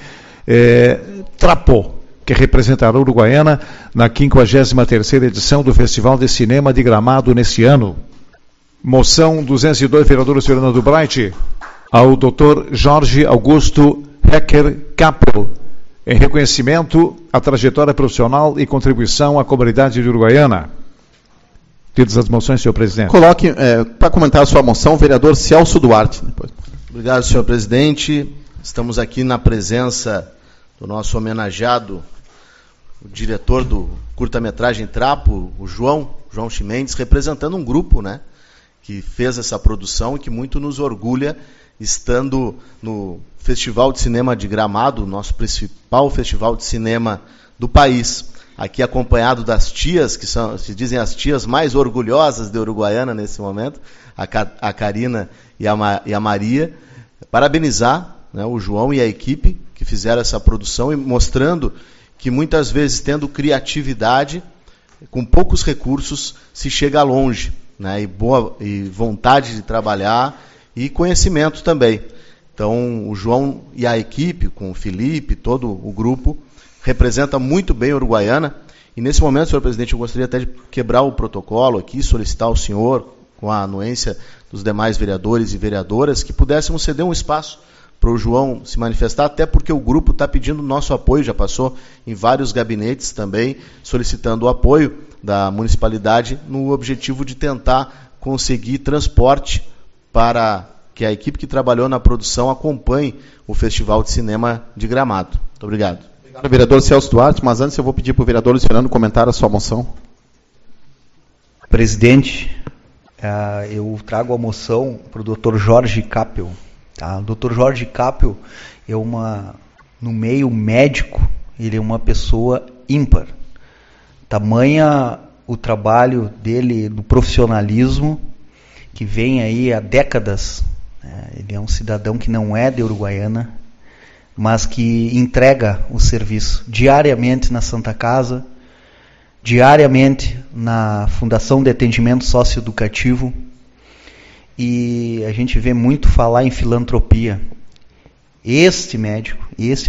Trapo, que representará a Uruguaiana na 53ª edição do Festival de Cinema de Gramado neste ano. Moção 202, vereador Fernando Bright, ao Dr. Jorge Augusto Hecker Capel, em reconhecimento à trajetória profissional e contribuição à comunidade de Uruguaiana. Tidas as moções, senhor presidente. Coloque, para comentar a sua moção, o vereador Celso Duarte. Obrigado, senhor presidente. Estamos aqui na presença do nosso homenageado, o diretor do curta-metragem Trapo, o João Chimendes, representando um grupo, né, que fez essa produção e que muito nos orgulha, estando no Festival de Cinema de Gramado, nosso principal festival de cinema do país, aqui acompanhado das tias, que se dizem as tias mais orgulhosas de Uruguaiana nesse momento, a Karina e a Maria. Parabenizar, né, o João e a equipe que fizeram essa produção, e mostrando que muitas vezes, tendo criatividade, com poucos recursos, se chega longe, né, e vontade de trabalhar e conhecimento também. Então, o João e a equipe, com o Felipe, todo o grupo, representa muito bem a Uruguaiana. E nesse momento, senhor presidente, eu gostaria até de quebrar o protocolo aqui, solicitar ao senhor, com a anuência dos demais vereadores e vereadoras, que pudéssemos ceder um espaço para o João se manifestar, até porque o grupo está pedindo nosso apoio, já passou em vários gabinetes também, solicitando o apoio da municipalidade no objetivo de tentar conseguir transporte para que a equipe que trabalhou na produção acompanhe o Festival de Cinema de Gramado. Muito obrigado. Obrigado, vereador Celso Duarte, mas antes eu vou pedir para o vereador Luiz Fernando comentar a sua moção. Presidente, eu trago a moção para o Dr. Jorge Capel. Tá? O Dr. Jorge Capel é no meio médico, ele é uma pessoa ímpar. Tamanha o trabalho dele, do profissionalismo, que vem aí há décadas. Ele é um cidadão que não é de Uruguaiana, mas que entrega o serviço diariamente na Santa Casa, diariamente na Fundação de Atendimento Socioeducativo, e a gente vê muito falar em filantropia. Este médico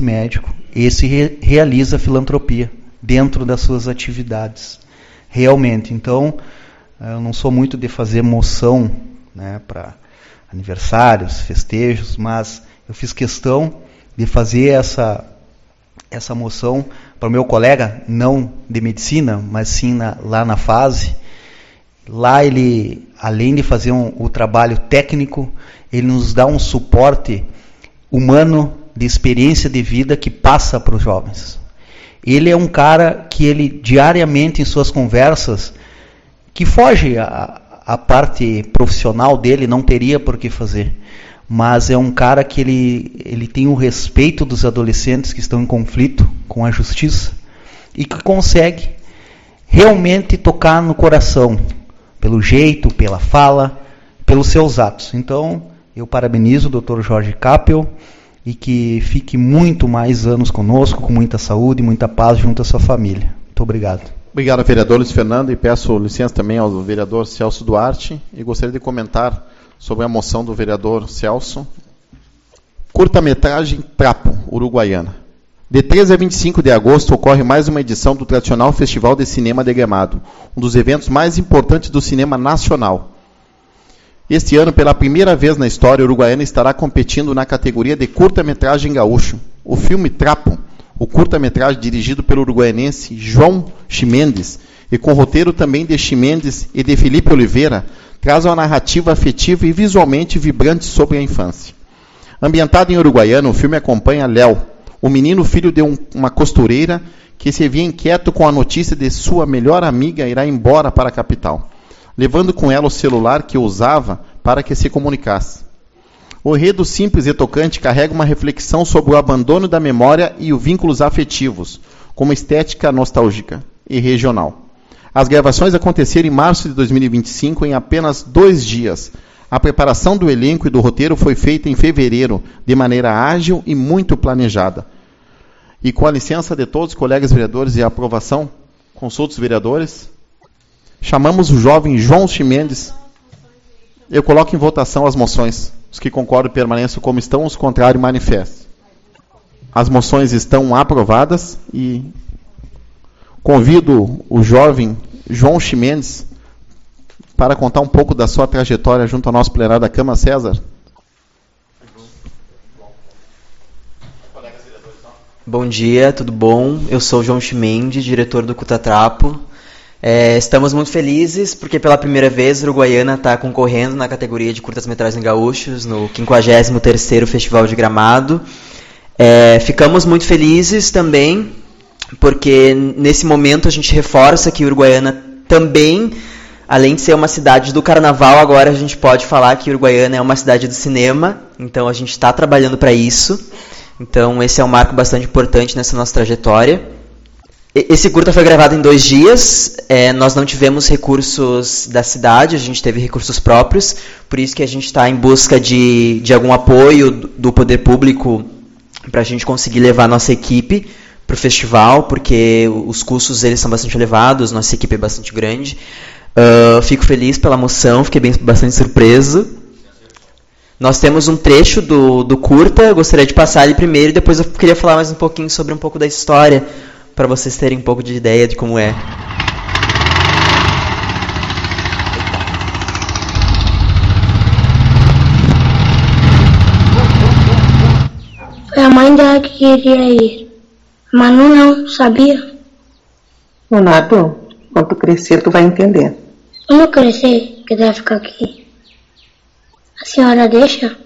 realiza filantropia dentro das suas atividades, realmente. Então, eu não sou muito de fazer moção, né, para aniversários, festejos, mas eu fiz questão de fazer essa moção para o meu colega, não de medicina, mas sim lá na fase. Lá ele, além de fazer o trabalho técnico, ele nos dá um suporte humano, de experiência de vida que passa para os jovens. Ele é um cara que ele diariamente em suas conversas, que foge a parte profissional dele, não teria por que fazer, mas é um cara que ele tem o respeito dos adolescentes que estão em conflito com a justiça e que consegue realmente tocar no coração, pelo jeito, pela fala, pelos seus atos. Então, eu parabenizo o Dr. Jorge Capel e que fique muito mais anos conosco, com muita saúde e muita paz junto à sua família. Muito obrigado. Obrigado, vereador Luiz Fernando, e peço licença também ao vereador Celso Duarte, e gostaria de comentar sobre a moção do vereador Celso. Curta-metragem Trapo, Uruguaiana. De 13 a 25 de agosto ocorre mais uma edição do tradicional Festival de Cinema de Gramado, um dos eventos mais importantes do cinema nacional. Este ano, pela primeira vez na história, Uruguaiana estará competindo na categoria de curta-metragem gaúcho. O filme Trapo, o curta-metragem dirigido pelo uruguaianense João Chimendes, e com roteiro também de Chimendes e de Felipe Oliveira, traz uma narrativa afetiva e visualmente vibrante sobre a infância. Ambientado em Uruguaiana, o filme acompanha Léo, o menino filho de uma costureira que se via inquieto com a notícia de sua melhor amiga irá embora para a capital, levando com ela o celular que usava para que se comunicasse. O enredo simples e tocante carrega uma reflexão sobre o abandono da memória e os vínculos afetivos, com uma estética nostálgica e regional. As gravações aconteceram em março de 2025, em apenas 2 dias. A preparação do elenco e do roteiro foi feita em fevereiro, de maneira ágil e muito planejada. E com a licença de todos os colegas vereadores e a aprovação, consulta os vereadores, chamamos o jovem João Chimendes. Eu coloco em votação as moções. Os que concordam permaneçam como estão, os contrários manifestem. As moções estão aprovadas e convido o jovem João Chimendes para contar um pouco da sua trajetória junto ao nosso plenário da Câmara. César. Bom dia, tudo bom? Eu sou o João Chimendes, diretor do Cutatrapo. Estamos muito felizes porque pela primeira vez a Uruguaiana está concorrendo na categoria de curtas-metragens gaúchos no 53º Festival de Gramado. Ficamos muito felizes também porque nesse momento a gente reforça que Uruguaiana também, além de ser uma cidade do carnaval, agora a gente pode falar que Uruguaiana é uma cidade do cinema, então a gente está trabalhando para isso. Então esse é um marco bastante importante nessa nossa trajetória. Esse curta foi gravado em 2 dias, nós não tivemos recursos da cidade, a gente teve recursos próprios, por isso que a gente está em busca de algum apoio do poder público para a gente conseguir levar a nossa equipe para o festival, porque os custos eles são bastante elevados, nossa equipe é bastante grande. Fico feliz pela moção, fiquei bastante surpreso. Nós temos um trecho do curta, eu gostaria de passar ele primeiro e depois eu queria falar mais um pouquinho sobre um pouco da história, para vocês terem um pouco de ideia de como é. Foi a mãe dela que queria ir. A Manu não sabia. Leonardo, quando tu crescer, tu vai entender. Quando eu crescer, quiser ficar aqui, a senhora deixa?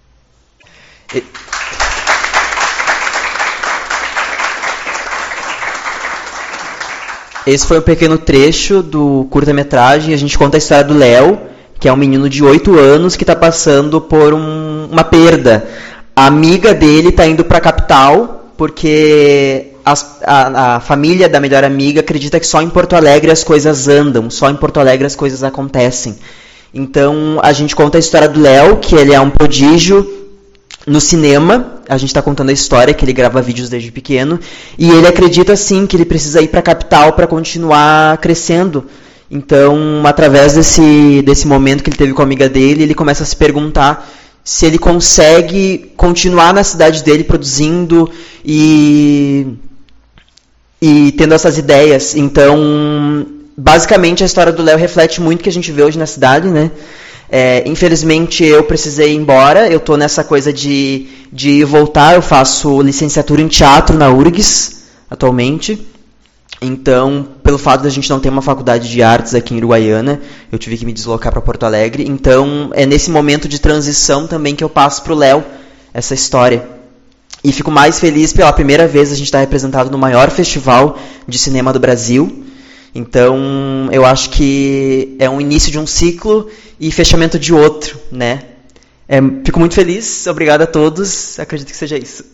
Esse foi um pequeno trecho do curta-metragem. A gente conta a história do Léo, que é um menino de 8 anos que está passando por uma perda. A amiga dele está indo para a capital porque a família da melhor amiga acredita que só em Porto Alegre as coisas andam, só em Porto Alegre as coisas acontecem. Então, a gente conta a história do Léo, que ele é um prodígio no cinema. A gente está contando a história, que ele grava vídeos desde pequeno. E ele acredita, sim, que ele precisa ir para a capital para continuar crescendo. Então, através desse momento que ele teve com a amiga dele, ele começa a se perguntar se ele consegue continuar na cidade dele produzindo e tendo essas ideias. Então, basicamente, a história do Léo reflete muito o que a gente vê hoje na cidade, né? Infelizmente, eu precisei ir embora. Eu estou nessa coisa de voltar. Eu faço licenciatura em teatro na URGS, atualmente. Então, pelo fato de a gente não ter uma faculdade de artes aqui em Uruguaiana, eu tive que me deslocar para Porto Alegre. Então, é nesse momento de transição também que eu passo para o Léo essa história. E fico mais feliz pela primeira vez a gente estar representado no maior festival de cinema do Brasil. Então, eu acho que é um início de um ciclo e fechamento de outro, né? Fico muito feliz, obrigado a todos, acredito que seja isso.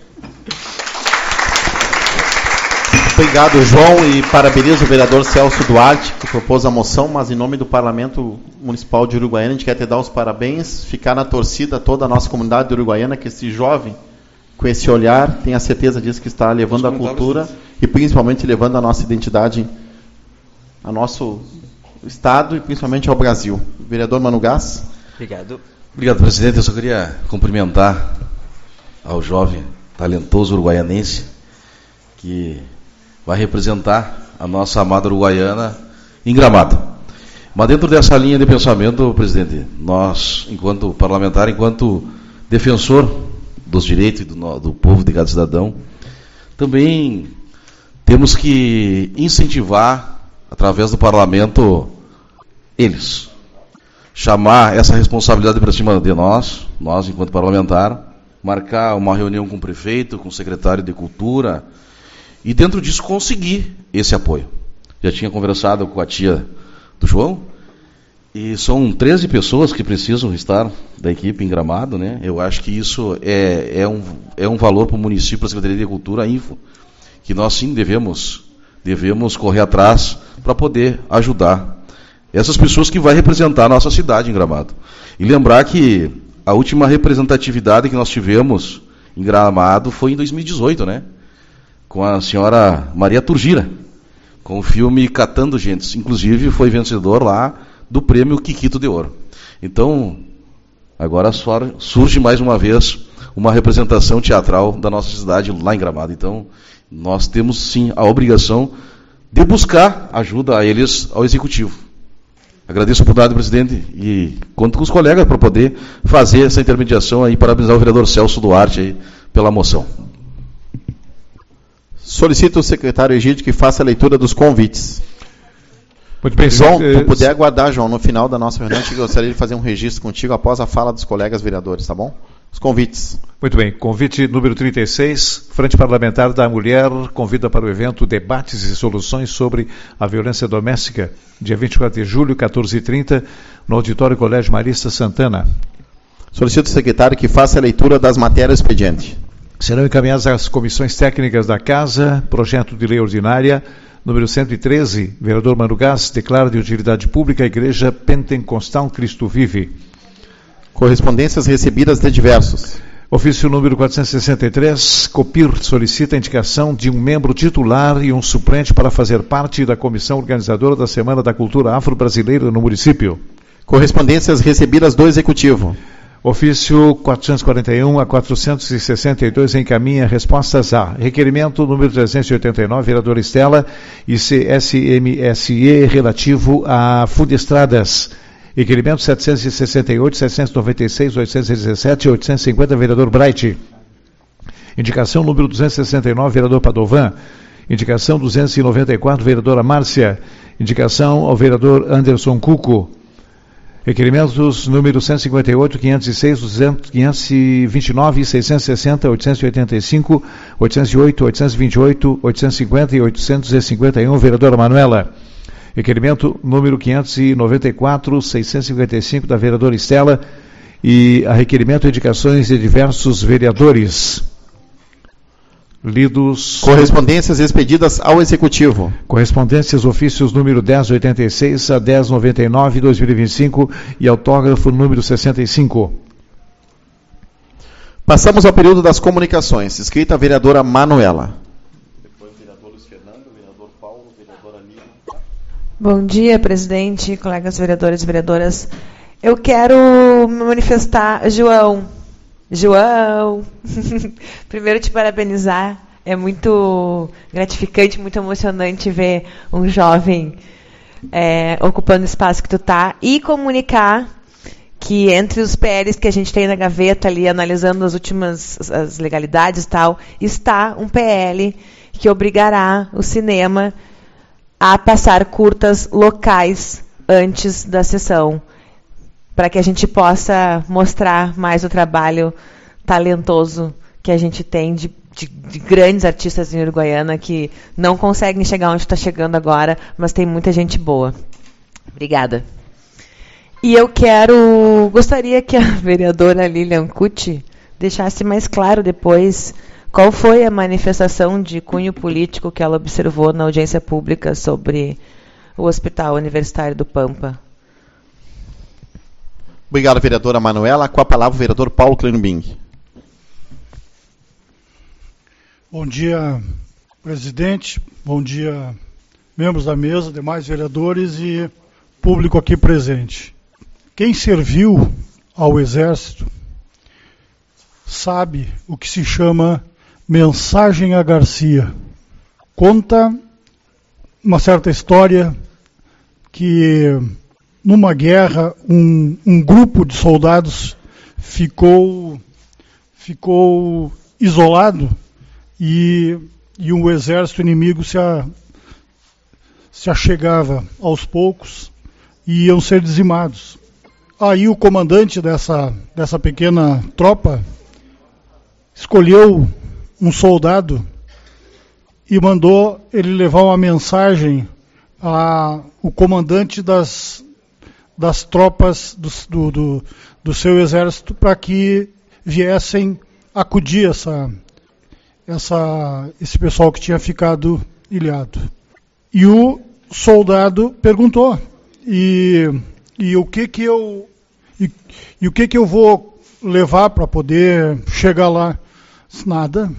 Obrigado, João, e parabenizo o vereador Celso Duarte, que propôs a moção, mas em nome do Parlamento Municipal de Uruguaiana, a gente quer te dar os parabéns, ficar na torcida toda a nossa comunidade de Uruguaiana, que esse jovem, com esse olhar, tenha certeza disso, que está levando a cultura e principalmente levando a nossa identidade ao nosso estado e principalmente ao Brasil. Vereador Manu Gás. Obrigado. Obrigado, presidente. Eu só queria cumprimentar ao jovem talentoso uruguaianense que vai representar a nossa amada Uruguaiana em Gramado. Mas dentro dessa linha de pensamento, presidente, nós, enquanto parlamentar, enquanto defensor dos direitos do povo de cada cidadão, também temos que incentivar, através do parlamento, eles. Chamar essa responsabilidade para cima de nós enquanto parlamentar, marcar uma reunião com o prefeito, com o secretário de Cultura, e dentro disso conseguir esse apoio. Já tinha conversado com a tia do João, e são 13 pessoas que precisam estar da equipe em Gramado, né? Eu acho que isso é um valor para o município, para a Secretaria de Cultura, a Info, que nós sim devemos correr atrás para poder ajudar essas pessoas que vai representar a nossa cidade em Gramado. E lembrar que a última representatividade que nós tivemos em Gramado foi em 2018, né? Com a senhora Maria Turgira, com o filme Catando Gentes. Inclusive foi vencedor lá do prêmio Quiquito de Ouro. Então, agora surge mais uma vez uma representação teatral da nossa cidade lá em Gramado. Então, nós temos sim a obrigação de buscar ajuda a eles, ao Executivo. Agradeço a oportunidade, presidente, e conto com os colegas para poder fazer essa intermediação aí, parabenizar o vereador Celso Duarte aí pela moção. Solicito o secretário Egídio que faça a leitura dos convites. Muito bem, João, se puder aguardar, João, no final da nossa reunião, eu gostaria de fazer um registro contigo após a fala dos colegas vereadores, tá bom? Os convites. Muito bem, convite número 36, Frente Parlamentar da Mulher convida para o evento Debates e Soluções sobre a Violência Doméstica, dia 24 de julho, 14h30, no Auditório Colégio Marista Santana. Solicito o secretário que faça a leitura das matérias expediente. Serão encaminhadas às comissões técnicas da Casa, projeto de lei ordinária, número 113, vereador Manu Gás, declara de utilidade pública a Igreja Pentecostal Cristo Vive. Correspondências recebidas de diversos. Ofício número 463, Copir solicita a indicação de um membro titular e um suplente para fazer parte da comissão organizadora da Semana da Cultura Afro-Brasileira no município. Correspondências recebidas do Executivo. Ofício 441 a 462 encaminha respostas a requerimento número 389, vereadora Estela, e CSMSE relativo a Fundestradas. Requerimento 768, 796, 817 e 850, vereador Bright. Indicação número 269, vereador Padovan. Indicação 294, vereadora Márcia. Indicação ao vereador Anderson Cuco. Requerimentos número 158, 506, 529, 660, 885, 808, 828, 850 e 851, vereadora Manuela. Requerimento número 594, 655, da vereadora Estela, e a requerimento de indicações de diversos vereadores. Lidos. Correspondências expedidas ao Executivo. Correspondências, ofícios número 1086 a 1099, 2025 e autógrafo número 65. Passamos ao período das comunicações. Escrita a vereadora Manuela. Depois, vereador Luiz Fernando, vereador Paulo, vereadora Nilo. Bom dia, presidente, colegas vereadores e vereadoras. Eu quero me manifestar, João, primeiro te parabenizar. É muito gratificante, muito emocionante ver um jovem ocupando o espaço que tu tá, e comunicar que entre os PLs que a gente tem na gaveta ali, analisando as legalidades e tal, está um PL que obrigará o cinema a passar curtas locais antes da sessão, para que a gente possa mostrar mais o trabalho talentoso que a gente tem de grandes artistas em Uruguaiana que não conseguem chegar onde está chegando agora, mas tem muita gente boa. Obrigada. E eu gostaria que a vereadora Lilian Cucci deixasse mais claro depois qual foi a manifestação de cunho político que ela observou na audiência pública sobre o Hospital Universitário do Pampa. Obrigado, vereadora Manuela. Com a palavra, o vereador Paulo Kleinbing. Bom dia, presidente. Bom dia, membros da mesa, demais vereadores e público aqui presente. Quem serviu ao Exército sabe o que se chama mensagem a Garcia. Conta uma certa história que, numa guerra, um grupo de soldados ficou isolado e o exército inimigo se achegava aos poucos e iam ser dizimados. Aí o comandante dessa pequena tropa escolheu um soldado e mandou ele levar uma mensagem ao comandante das tropas do seu exército para que viessem acudir esse pessoal que tinha ficado ilhado. E o soldado perguntou, e o que eu vou levar para poder chegar lá? Nada.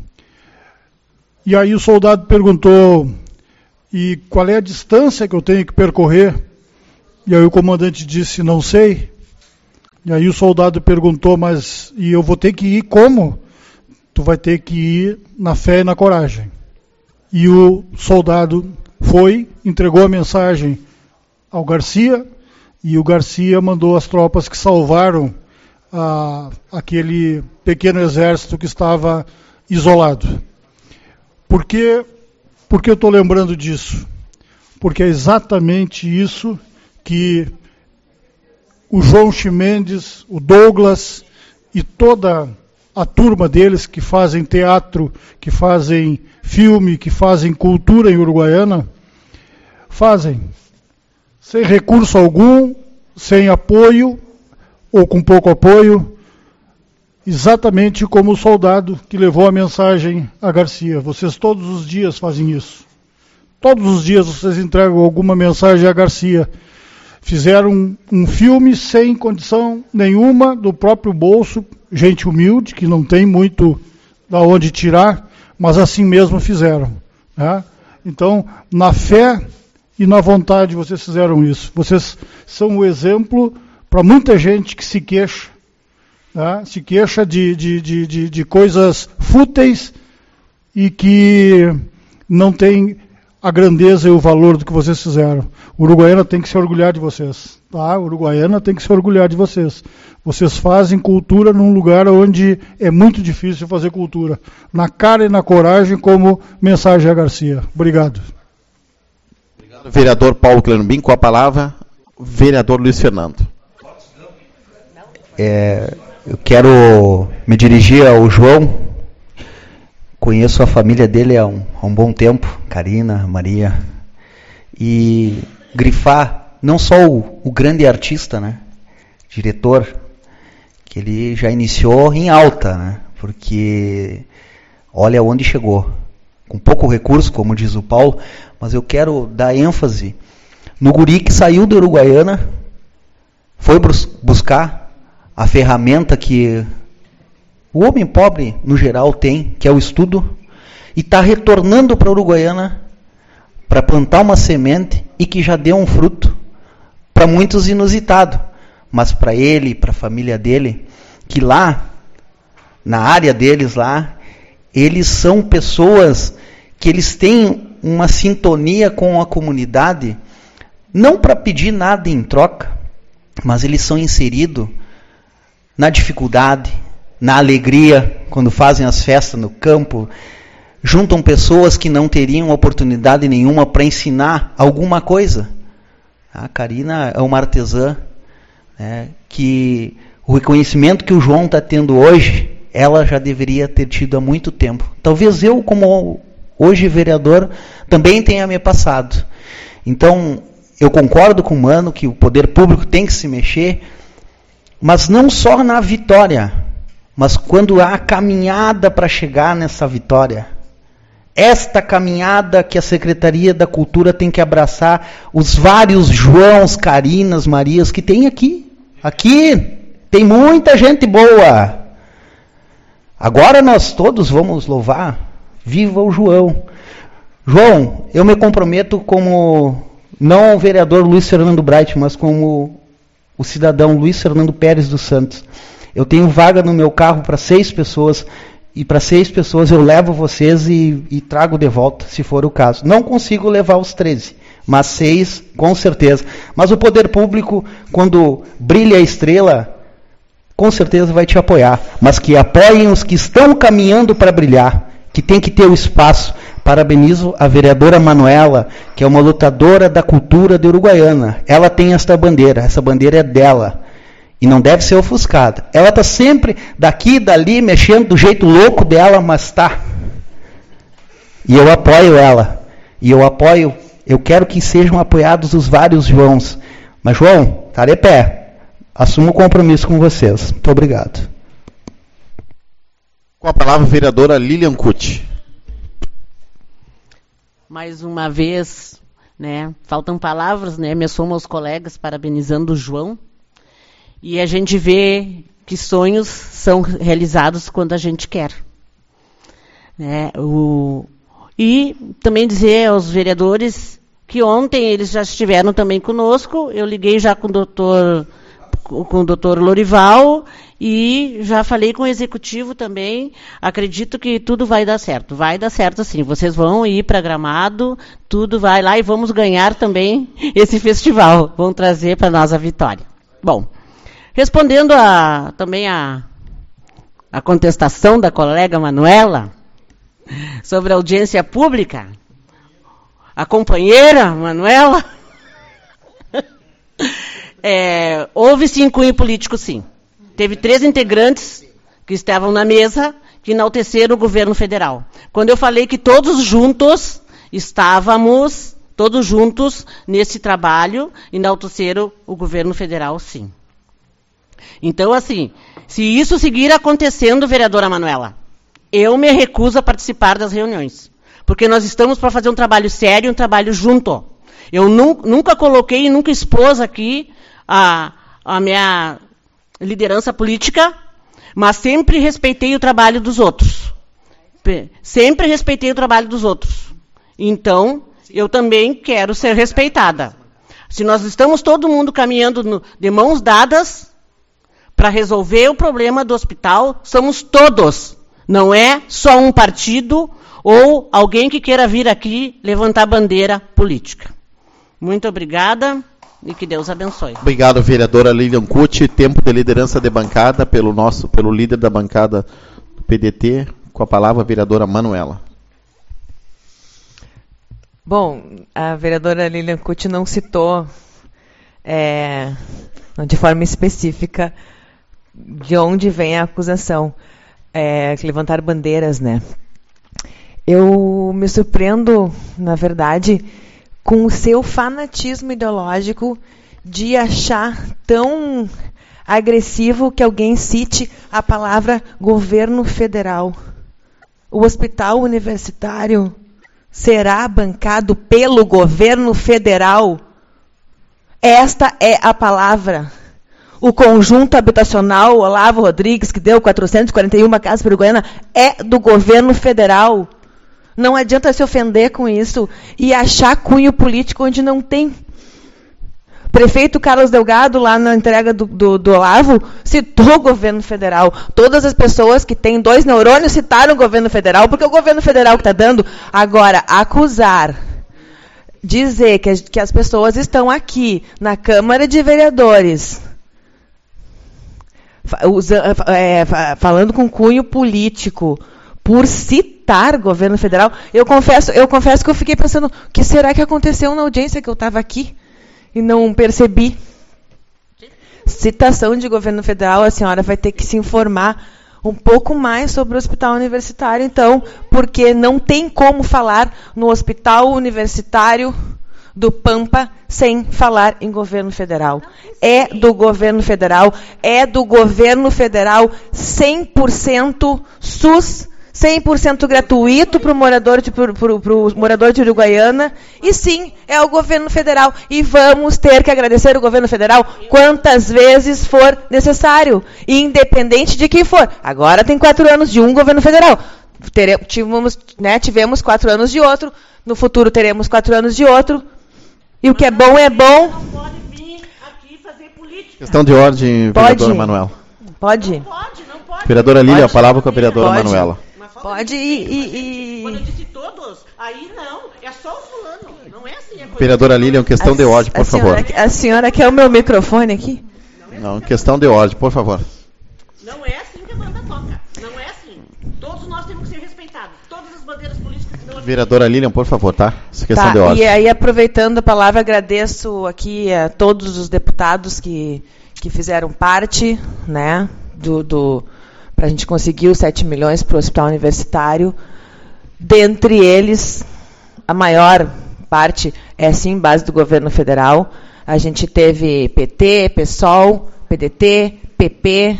E aí o soldado perguntou, e qual é a distância que eu tenho que percorrer? E aí o comandante disse, não sei. E aí o soldado perguntou, mas e eu vou ter que ir como? Tu vai ter que ir na fé e na coragem. E o soldado foi, entregou a mensagem ao Garcia, e o Garcia mandou as tropas que salvaram aquele pequeno exército que estava isolado. Por que eu estou lembrando disso? Porque é exatamente isso que o João Chimendes, o Douglas e toda a turma deles que fazem teatro, que fazem filme, que fazem cultura em Uruguaiana, fazem sem recurso algum, sem apoio ou com pouco apoio, exatamente como o soldado que levou a mensagem a Garcia. Vocês todos os dias fazem isso. Todos os dias vocês entregam alguma mensagem a Garcia. Fizeram um filme sem condição nenhuma, do próprio bolso, gente humilde, que não tem muito da onde tirar, mas assim mesmo fizeram. Né? Então, na fé e na vontade vocês fizeram isso. Vocês são um exemplo para muita gente que se queixa. Né? Se queixa de coisas fúteis e que não tem a grandeza e o valor do que vocês fizeram. Uruguaiana tem que se orgulhar de vocês. Tá? Uruguaiana tem que se orgulhar de vocês. Vocês fazem cultura num lugar onde é muito difícil fazer cultura. Na cara e na coragem, como mensagem a Garcia. Obrigado. Obrigado, vereador Paulo Kleinbing. Com a palavra, vereador Luiz Fernando. Eu quero me dirigir ao João. Conheço a família dele há um bom tempo, Karina, Maria, e grifar não só o grande artista, né, diretor, que ele já iniciou em alta, né, porque Olha onde chegou. Com pouco recurso, como diz o Paulo, mas eu quero dar ênfase no guri que saiu da Uruguaiana, foi buscar a ferramenta que o homem pobre, no geral, tem, que é o estudo, e está retornando para a Uruguaiana para plantar uma semente e que já deu um fruto, para muitos inusitado, mas para ele, para a família dele, que lá, na área deles lá, eles são pessoas que eles têm uma sintonia com a comunidade, não para pedir nada em troca, mas eles são inseridos na dificuldade, na alegria, quando fazem as festas no campo, juntam pessoas que não teriam oportunidade nenhuma para ensinar alguma coisa. A Karina é uma artesã, né, que o reconhecimento que o João está tendo hoje, ela já deveria ter tido há muito tempo. Talvez eu, como hoje vereador, também tenha me passado. Então, eu concordo com o Mano que o poder público tem que se mexer, mas não só na vitória, mas quando há a caminhada para chegar nessa vitória. Esta caminhada que a Secretaria da Cultura tem que abraçar os vários Joãos, Carinas, Marias que tem aqui. Aqui tem muita gente boa. Agora nós todos vamos louvar. Viva o João. João, eu me comprometo como, não o vereador Luiz Fernando Bright, mas como o cidadão Luiz Fernando Pérez dos Santos. Eu tenho vaga no meu carro para 6 pessoas, e para 6 pessoas eu levo vocês e trago de volta, se for o caso. Não consigo levar os 13, mas 6 com certeza. Mas o poder público, quando brilha a estrela, com certeza vai te apoiar. Mas que apoiem os que estão caminhando para brilhar, que tem que ter o espaço. Parabenizo a vereadora Manuela, que é uma lutadora da cultura de Uruguaiana. Ela tem essa bandeira é dela. E não deve ser ofuscada. Ela está sempre daqui e dali, mexendo do jeito louco dela, mas está. E eu apoio ela. E eu quero que sejam apoiados os vários Joãos. Mas, João, tá de pé. Assumo o compromisso com vocês. Muito obrigado. Com a palavra, a vereadora Lilian Cucci. Mais uma vez, né, faltam palavras, né, me assomo aos colegas parabenizando o João. E a gente vê que sonhos são realizados quando a gente quer. Né? E também dizer aos vereadores que ontem eles já estiveram também conosco. Eu liguei já com o doutor Lorival e já falei com o executivo também. Acredito que tudo vai dar certo. Vai dar certo sim. Vocês vão ir para Gramado, tudo vai lá e vamos ganhar também esse festival. Vão trazer para nós a vitória. Bom, respondendo também a contestação da colega Manuela sobre a audiência pública, a companheira Manuela, houve sim cunho político, sim. Teve 3 integrantes que estavam na mesa que enalteceram o governo federal. Quando eu falei que todos juntos estávamos, todos juntos nesse trabalho, enalteceram o governo federal, sim. Então, assim, se isso seguir acontecendo, vereadora Manuela, eu me recuso a participar das reuniões. Porque nós estamos para fazer um trabalho sério, um trabalho junto. Eu nunca coloquei e nunca expus aqui a minha liderança política, mas sempre respeitei o trabalho dos outros. Sempre respeitei o trabalho dos outros. Então, eu também quero ser respeitada. Se nós estamos todo mundo caminhando de mãos dadas para resolver o problema do hospital, somos todos. Não é só um partido ou alguém que queira vir aqui levantar bandeira política. Muito obrigada e que Deus abençoe. Obrigado, vereadora Lilian Cucci. Tempo de liderança de bancada pelo líder da bancada do PDT. Com a palavra, a vereadora Manuela. Bom, a vereadora Lilian Cucci não citou de forma específica de onde vem a acusação. Levantar bandeiras, né? Eu me surpreendo, na verdade, com o seu fanatismo ideológico de achar tão agressivo que alguém cite a palavra governo federal. o hospital universitário será bancado pelo governo federal. Esta é a palavra. O conjunto habitacional Olavo Rodrigues, que deu 441 casas para Uruguaiana, é do governo federal. Não adianta se ofender com isso e achar cunho político onde não tem. Prefeito Carlos Delgado, lá na entrega do Olavo, citou o governo federal. Todas as pessoas que têm 2 neurônios citaram o governo federal, porque é o governo federal que está dando. Agora, acusar, dizer que as pessoas estão aqui na Câmara de Vereadores, falando com cunho político, por citar o governo federal, eu confesso que eu fiquei pensando, o que será que aconteceu na audiência que eu estava aqui e não percebi? Citação de governo federal, a senhora vai ter que se informar um pouco mais sobre o hospital universitário, então, porque não tem como falar no hospital universitário do Pampa sem falar em governo federal. É do governo federal 100% SUS, 100% gratuito para o morador de Uruguaiana, e sim, é o governo federal. E vamos ter que agradecer o governo federal quantas vezes for necessário, independente de quem for. Agora tem 4 anos de um governo federal. Tivemos 4 anos de outro, no futuro teremos 4 anos de outro, e o que é bom é bom. Não pode vir aqui fazer política. Questão de ordem, vereadora Manuela. Pode? Não pode. Vereadora Lília, a palavra com a vereadora Manuela. Pode ir. Quando eu disse todos, aí não, é só o fulano, não é assim. Vereadora Lília, questão de ordem, por favor. A senhora quer o meu microfone aqui? Não, questão de ordem, por favor. Não é assim que a banda toca, não é assim. Todos nós temos que ser respeitados, todas as bandeiras políticas que estão aqui. Vereadora Lília, por favor, tá? Essa questão de ordem. E aí, aproveitando a palavra, agradeço aqui a todos os deputados que fizeram parte, né, para a gente conseguir os 7 milhões para o hospital universitário. Dentre eles, a maior parte é sim base do governo federal. A gente teve PT, PSOL, PDT, PP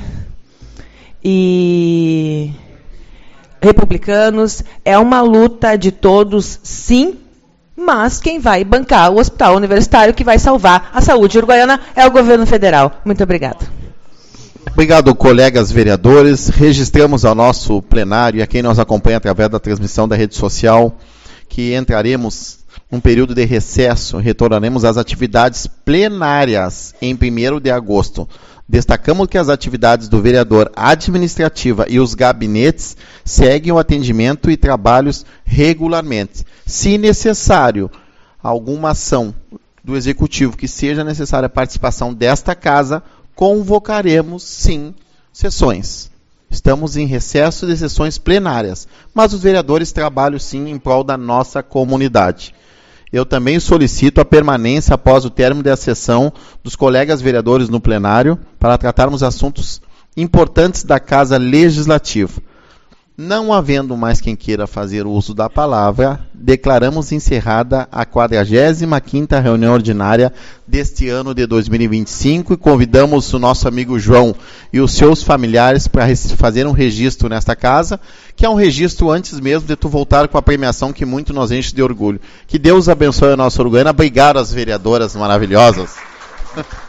e republicanos. É uma luta de todos, sim, mas quem vai bancar o hospital universitário, que vai salvar a saúde uruguaiana, é o governo federal. Muito obrigado. Obrigado, colegas vereadores. Registramos ao nosso plenário e a quem nos acompanha através da transmissão da rede social que entraremos num período de recesso, retornaremos às atividades plenárias em 1º de agosto. Destacamos que as atividades do vereador administrativa e os gabinetes seguem o atendimento e trabalhos regularmente. Se necessário alguma ação do executivo que seja necessária a participação desta casa, convocaremos, sim, sessões. Estamos em recesso de sessões plenárias, mas os vereadores trabalham, sim, em prol da nossa comunidade. Eu também solicito a permanência após o término da sessão dos colegas vereadores no plenário para tratarmos assuntos importantes da Casa Legislativa. Não havendo mais quem queira fazer uso da palavra, declaramos encerrada a 45ª reunião ordinária deste ano de 2025 e convidamos o nosso amigo João e os seus familiares para fazer um registro nesta casa, que é um registro antes mesmo de tu voltar com a premiação que muito nos enche de orgulho. Que Deus abençoe a nossa Uruguaiana. Obrigado às vereadoras maravilhosas.